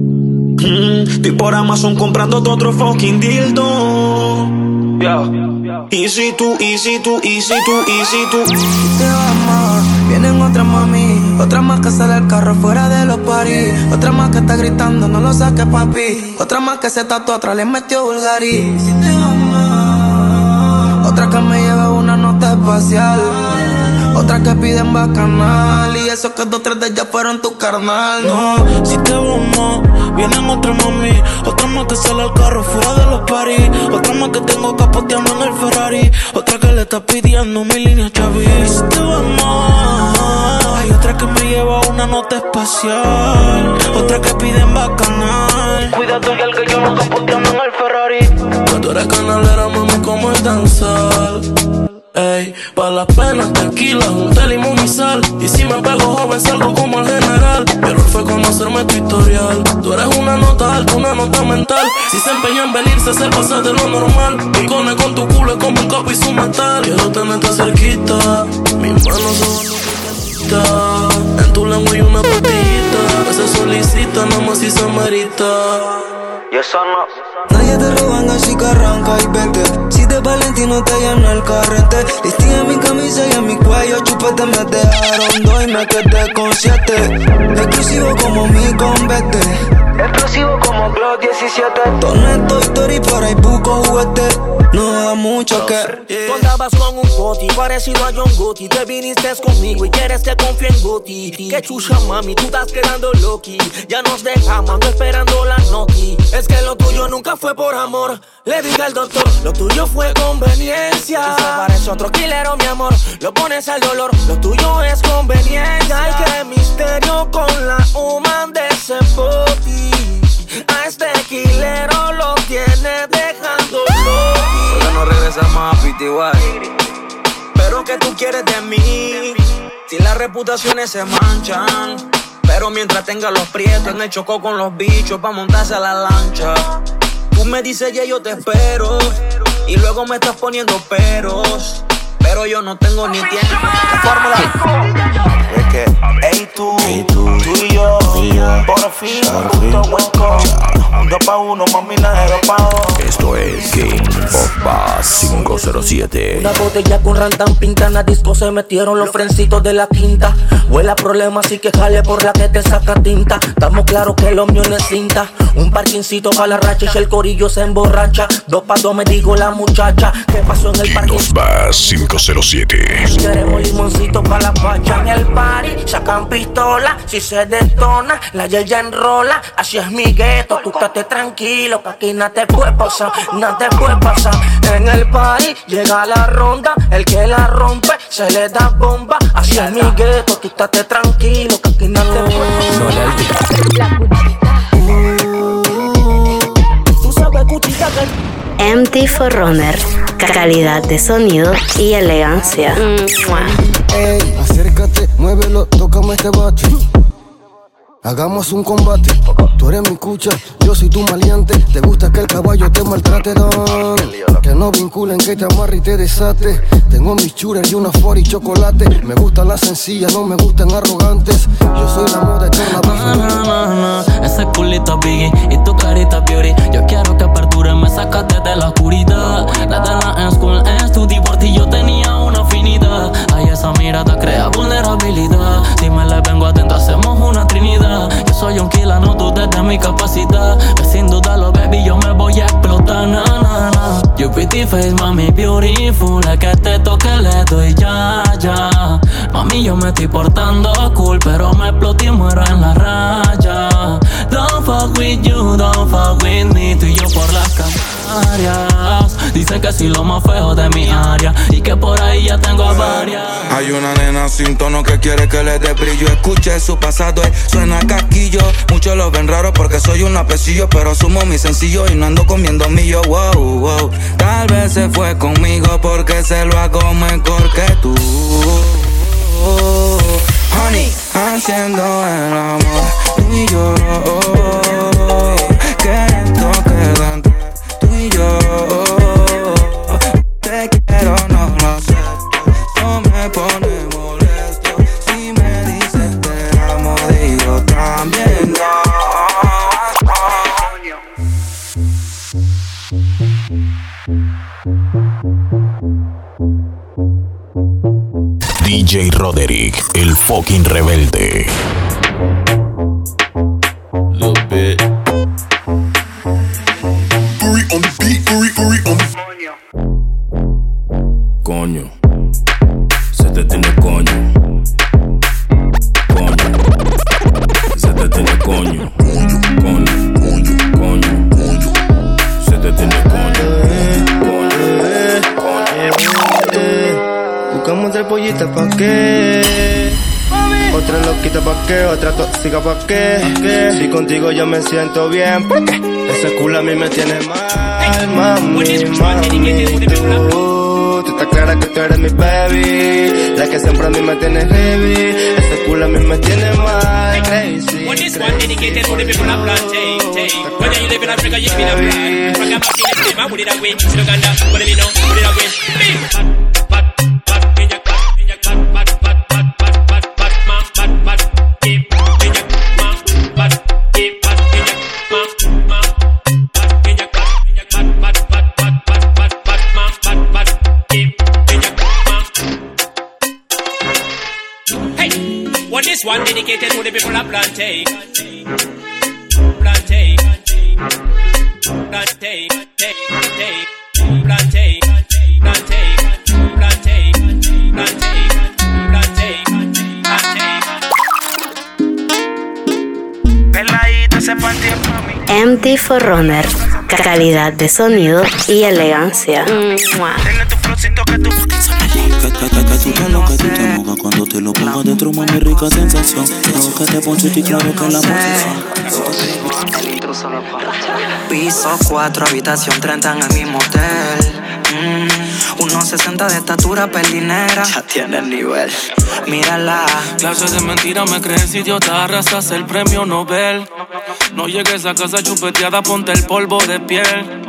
Mm, estoy por Amazon comprándote otro fucking dildo.
Yo.
Y si tú, y si tú, y si tú, y si tú.
Te vamos, vienen otras mami, otra más que sale el carro fuera de los paris, otra más que está gritando, no lo saques papi, otra más que se tatuó atrás, le metió vulgarí. Si te vamos, otra que me lleva una nota espacial, otra que piden bacanal, y eso que dos, tres de ellas fueron tu carnal.
No, si te vamos, vienen otras mami, otra más que sale el carro fuera de los paris, otra más que tengo capoteando en el Ferrari, otra que le está pidiendo mi línea Chavi. Y si te vamos, hay otra que me lleva una nota espacial, otra que piden bacanal. Cuídate y el que yo no capoteando en el Ferrari.
Pues tú eres canalera, mami, como el danzar. Ey, pa' las penas, tequila, junté limón y sal. Y si me pego joven, salgo como el general. Mi error fue conocerme tu historial. Tú eres una nota alta, una nota mental. Si se empeña en venirse, se pasa de lo normal. Picone con tu culo es como un capo y su metal. Quiero tenerte cerquita, mis manos son tu en tu lengua hay una patita. Se solicita, nada más si se amerita.
Y eso no. Nadie te roban así que arranca y vete. Si de Valentino te llena el carrete. Listín en mi camisa y en mi cuello. Chupete me dejaron dos y me quedé con siete. Exclusivo como mi convete. Explosivo como Glock diecisiete. Toneto, Story para y buco juguete. No da mucho que
Tú andabas con un Gotti, parecido a John Gotti. Te viniste conmigo y quieres que confíe en Gotti. Que chucha mami, tú estás quedando loqui. Ya nos dejamos, ando esperando la noti. Es que lo tuyo nunca fue por amor. Le dije al doctor, lo tuyo fue conveniencia. Si se parece otro killero, mi amor, lo pones al dolor. Lo tuyo es conveniencia. Ay, qué misterio con la human de ese boti. A este killero lo tiene dejando loco.
Porque no regresamos a P T Y. Pero que tú quieres de mí. Si las reputaciones se manchan. Pero mientras tenga los prietos en el chocó con los bichos pa' montarse a la lancha. Tú me dices ya yo te espero. Y luego me estás poniendo peros. Pero yo no tengo ni tiempo.
Fórmula. Es que, ey tú, hey, tú, tú y yo, y yo, por fin, por punto buen coche. Un dos pa' uno, mami, nada de dos pa' dos.
Esto es King of Bass cinco cero siete.
Una botella con rantan pinta, en la disco se metieron los frencitos de la quinta. Huele a problemas, así que jale por la que te saca tinta. Estamos claros que lo mío no es cinta. Un parquincito pa' la racha y el corillo se emborracha. Dos pa' dos me digo la muchacha. ¿Qué pasó en el parque?
King of Bass cinco cero siete.
Queremos limoncito pa' la pacha. En el party sacan pistola, si se detona, la ya enrola. Así es mi gueto, tú estate tranquilo, que aquí nada te puede pasar, nada te puede pasar. En el party llega la ronda, el que la rompe se le da bomba. Así es mi gueto, tú estate tranquilo, que aquí nada te puede pasar. Tú sabes cuchita que
M T Forerunner, calidad de sonido y elegancia.
Ey, acércate, muévelo, tócame este bate. Hagamos un combate. Tú eres mi cucha, yo soy tu maleante. Te gusta que el caballo te maltrate, don. Que no vinculen, que te amarre y te desate. Tengo mis churras y una for y chocolate. Me gustan las sencillas, no me gustan arrogantes. Yo soy la moda eterna.
No, no, no, no. Ese culito Biggie y tu carita beauty. Yo quiero que aperture, me sacaste de la oscuridad. Desde la school estudié por ti, yo tenía una afinidad. Ay, esa mirada crea vulnerabilidad. Si me le vengo atento, hacemos una trinidad. Yo soy un killer, no dudes de mi capacidad. Que sin dudarlo, baby, yo me voy a explotar, na, na, na. You pretty face, mami, beautiful. Es que te toque, le doy ya, ya. Mami, yo me estoy portando cool, pero me exploté y muero en la raya. Don't fuck with you, don't fuck with me. Tú y yo por las Canarias. Dicen que soy lo más feo de mi área y que por ahí ya tengo a varias.
Hay una nena sin tono que quiere que le dé brillo. Escuche su pasado, eh, suena casquillo. Muchos lo ven raro porque soy un apecillo, pero asumo mi sencillo y no ando comiendo millo. Wow, wow. Tal vez se fue conmigo porque se lo hago mejor que tú. Honey, haciendo el amor, tú y yo. Queriendo quedar tú y yo. Te quiero, no lo sé. No me pone molesto. Si me dices te amo, digo también no.
J Roderick, el fucking rebelde.
Little bit. Uri on the beat, Uri, Uri on the... Coño, se te tiene coño. Coño, se te tiene coño. Coño, coño, coño, coño. Se te tiene coño. Coño, coño.
Buscamos tres pollitas pa' qué. Otra loquita pa' qué, otra tóxica pa' qué. Si contigo yo me siento bien, ¿por qué? Ese culo a mí me tiene mal, mami, mami. Tú, tú estás clara que tú eres mi baby, la que siempre a mí me tiene heavy. Ese culo a mí me tiene mal, crazy.
What is one dedicated to the people of plantain? Whether you live in Africa, you feel a plan. From your back in the game, put it away. To Uganda, put it in, put it away. Bad, bad, bad, in your bad, in your bad, bad, bad, bad, bad, bad, bad, man, bad, bad, keep in your man, bad, keep bad in your man, man, bad in your bad, in your bad, bad, bad, bad, bad, bad, bad, man, bad, bad, keep in your man. Hey, what is one dedicated to the people of plantain? Plantain, plantain, plantain, plantain, plantain, plantain, plantain, plantain,
Peladita se partió pa' mí.
M D Forerunner, calidad de sonido y elegancia.
Tiene tu flowcito que tú.
Que, que, que, que tú te lo que tú te mojas cuando te lo pongas dentro, mami, rica sensación. Dejo que te ponche y claro que la posición.
Piso cuatro, habitación treinta en el mismo hotel. Mm, uno sesenta de estatura, pelinera. Ya tiene el nivel. Mírala.
Clases de mentira me crees, idiota. Arrasas el premio Nobel. No llegues a casa chupeteada, ponte el polvo de piel.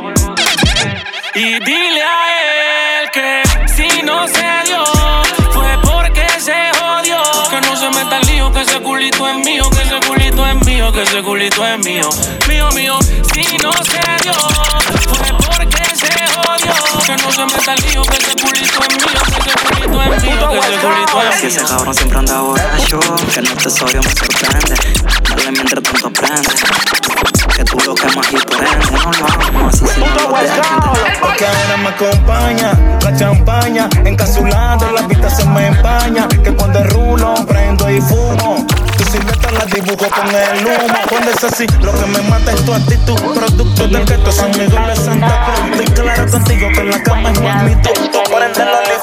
Y dile a él que si no se dio, fue porque se jodió. Que no se meta el lío, que ese culito es mío, que ese culito es mío, que ese culito es mío. Mío, mío, si no se dio, fue porque se jodió. Que no se meta el lío, que ese culito es mío, que ese culito es mío, que ese culito es mío.
Si ese cabrón siempre anda borracho, que no tesorio me sorprende. Dale mientras tanto aprende, que tú lo quemas y prende. No lo hago así si no lo dejas.
Porque ahora me acompaña la champaña, encapsulando la vista se me empaña. Que cuando rulo prendo y fumo, tu silueta la dibujo con el humo. Cuando es así, lo que me mata es tu actitud. Producto del gueto, San Miguel de Santa Cruz. Estoy claro contigo que en la cama es magnitud. Prende la luz.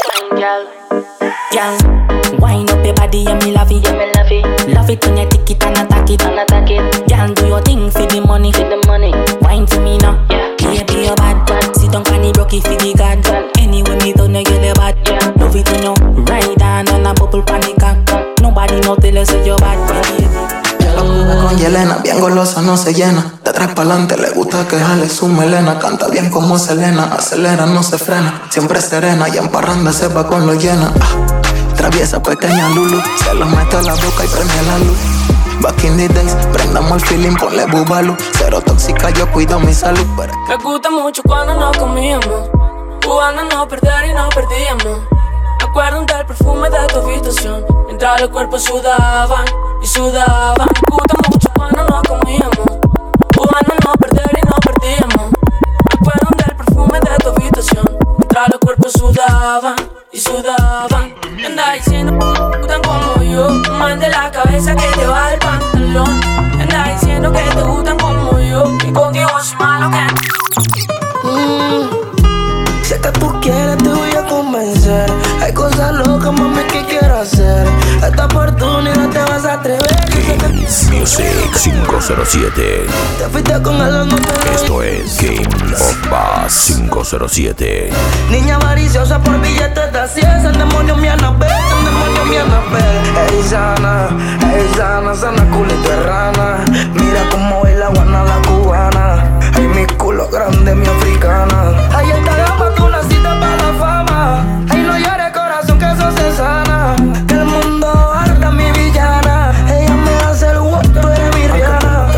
Girl, wind up your body and me love it, yeah, me love it. Love it when you tick it and attack it, and attack it. Girl, do your thing for the money, for the money. Wine for me now, yeah. Baby, you're bad. Sit down, can you broke it for the god? Anyway, me don't know you're bad. Love it when you ride down on a bubble panic. Nobody know till you say you're bad, baby.
Con Yelena, bien golosa, no se llena. De atrás pa'lante le gusta que jale su melena. Canta bien como Selena, acelera, no se frena. Siempre serena y en parranda se va con lo llena. Ah, traviesa pequeña Lulu, se la mete a la boca y prende la luz. Back in the days, prendamos el feeling, ponle bubalu. Cero tóxica, yo cuido mi salud. Pero...
Me gusta mucho cuando nos comíamos, jugando a no perder y no perdíamos. Me acuerdo del perfume de tu habitación, mientras los cuerpos sudaban y sudaban. Me gusta mucho cuando nos comíamos, jugando a no perder y no perdíamos. Me acuerdo del perfume de tu habitación, mientras los cuerpos sudaban y sudaban. Me anda diciendo tan como yo, mal de la cabeza que te va el pantalón. Me anda diciendo que te gustan como yo, y contigo es malo que
mm. Si es que tú quieres te voy a convencer. Hay cosas locas, mami, que quiero hacer. Esta oportunidad te vas a atrever.
Games Music cinco cero siete.
Te fuiste con el no te
Esto es Game of Bass cinco cero siete.
Niña avariciosa por billetes de cien. El demonio mi Anabel, el demonio mi Anabel. Ey, sana, ey, sana, sana, culito de rana. Mira cómo baila guana la cubana. Ay, mi culo grande, mi africana. Ay, esta gama tú naciste para la fama. Ay, no llores corazón que eso se sana. Que el mundo harta mi villana. Ella me hace el gusto, tú eres mi Rihanna.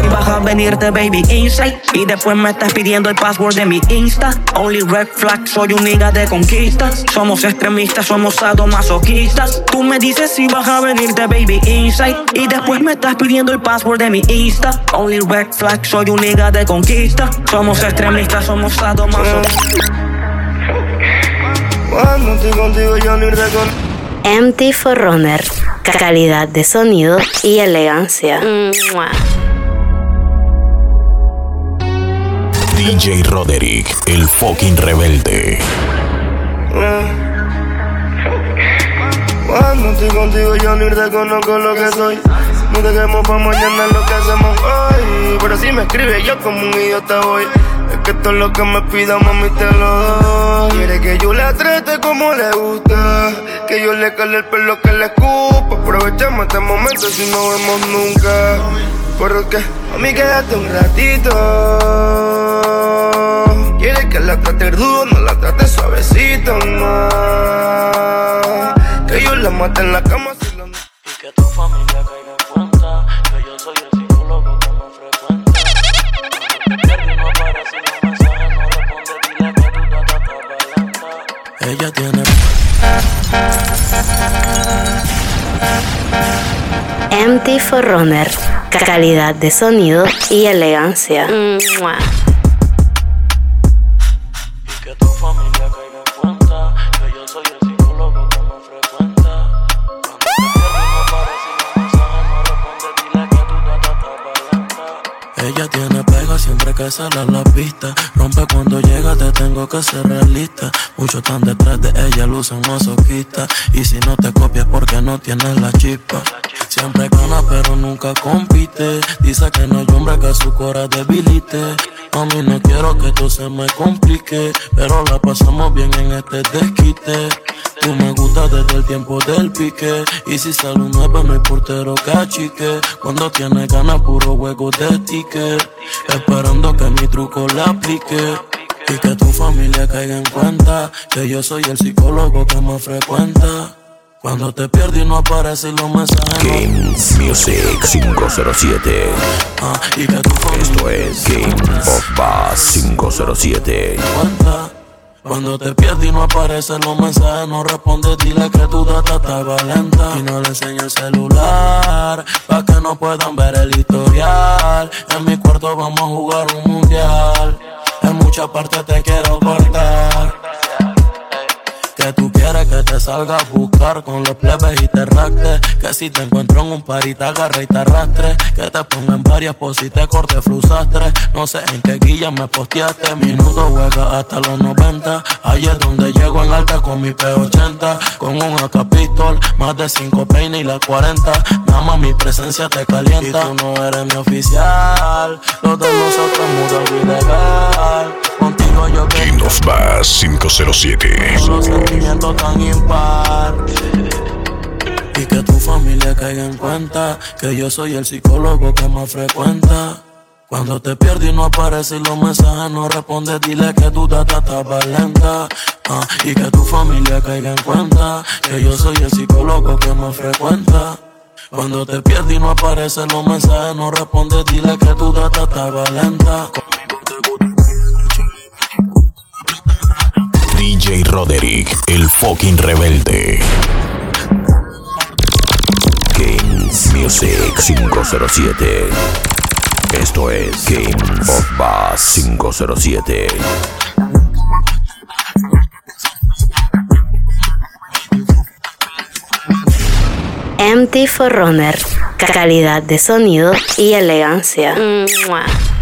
venirte, baby, inside. Y después me estás pidiendo el password de mi Insta. Only red flag, soy un nigga de conquista. Somos extremistas, somos sadomasoquistas. Tú me dices si vas a venirte, baby, inside. Y después me estás pidiendo el password de mi Insta. Only red flag, soy un nigga de conquista. Somos extremistas, somos sadomasoquistas.
Cuando estoy contigo yo ni reconozco.
M T Forerunner, calidad de sonido y elegancia. ¡Mua!
D J Roderick, el fucking rebelde.
Cuando estoy contigo yo ni reconozco lo que soy. No te quemo pa' mañana lo que hacemos hoy. Pero si me escribes yo como un idiota voy. Es que todo lo que me pida, mami, te lo doy. Quiere que yo la trate como le gusta, que yo le cale el pelo que le escupa. Aprovechemos este momento si no vemos nunca. Porque, mami, quédate un ratito. Quiere que la trate rudo, no la trate suavecito, no. Que yo la mate en la cama si lo...
Y que tu familia caiga en cuenta que yo soy el psicólogo que me frecuenta. Ella tiene
M T Forerunner, calidad de sonido y elegancia. ¡Mua!
Y que tu familia caiga en cuenta que yo soy el psicólogo que me frecuenta. Ella tiene pega siempre que sale a la pista. Rompe cuando llega, te tengo que ser realista. Muchos están detrás de ella, lucen masoquista. Y si no te copias porque no tienes la chispa. Siempre gana pero nunca compite. Dice que no hay hombre que su cora debilite. A mí no quiero que esto se me complique, pero la pasamos bien en este desquite. Tú me gustas desde el tiempo del pique. Y si sale un nueve no hay portero que achique. Cuando tienes ganas puro juego de ticket, esperando que mi truco la aplique. Y que tu familia caiga en cuenta que yo soy el psicólogo que me frecuenta. Cuando te pierdes y no aparecen los mensajes.
Games Music cinco cero siete.
Ah, y que tu
Esto es Game of Bass cinco cero siete.
Cuenta. Cuando te pierdes y no aparecen los mensajes, no respondes, dile que tu data estaba lenta. Y no le enseño el celular, pa' que no puedan ver el historial. En mi cuarto vamos a jugar un mundial. En muchas partes te quiero cortar. Que tú quieres que te salga a buscar con los plebes y te racte. Que si te encuentro en un party te agarre y te arrastre. Que te ponga en varias poses y te corte frusastre. No sé en qué guilla me posteaste. Minuto juega hasta los noventa. Ahí es donde llego en alta con mi P ochenta. Con un A K pistol, más de cinco peines y la cuarenta. Nada más mi presencia te calienta. Y tú no eres mi oficial. Los de nosotros mudo algo ilegal. Contigo yo que
Game of Bass cinco cero siete.
con los sentimientos tan impar. Y que tu familia caiga en cuenta que yo soy el psicólogo que más frecuenta. Cuando te pierdes y no aparecen los mensajes, no respondes, dile que tu data estaba lenta. Ah, y que tu familia caiga en cuenta que yo soy el psicólogo que más frecuenta. Cuando te pierdes y no aparecen los mensajes, no respondes, dile que tu data estaba lenta.
D J Roderick, el fucking rebelde. Games Music cinco cero siete. Esto es Game of Bass cinco cero siete.
M T Forerunner, calidad de sonido y elegancia. ¡Mua!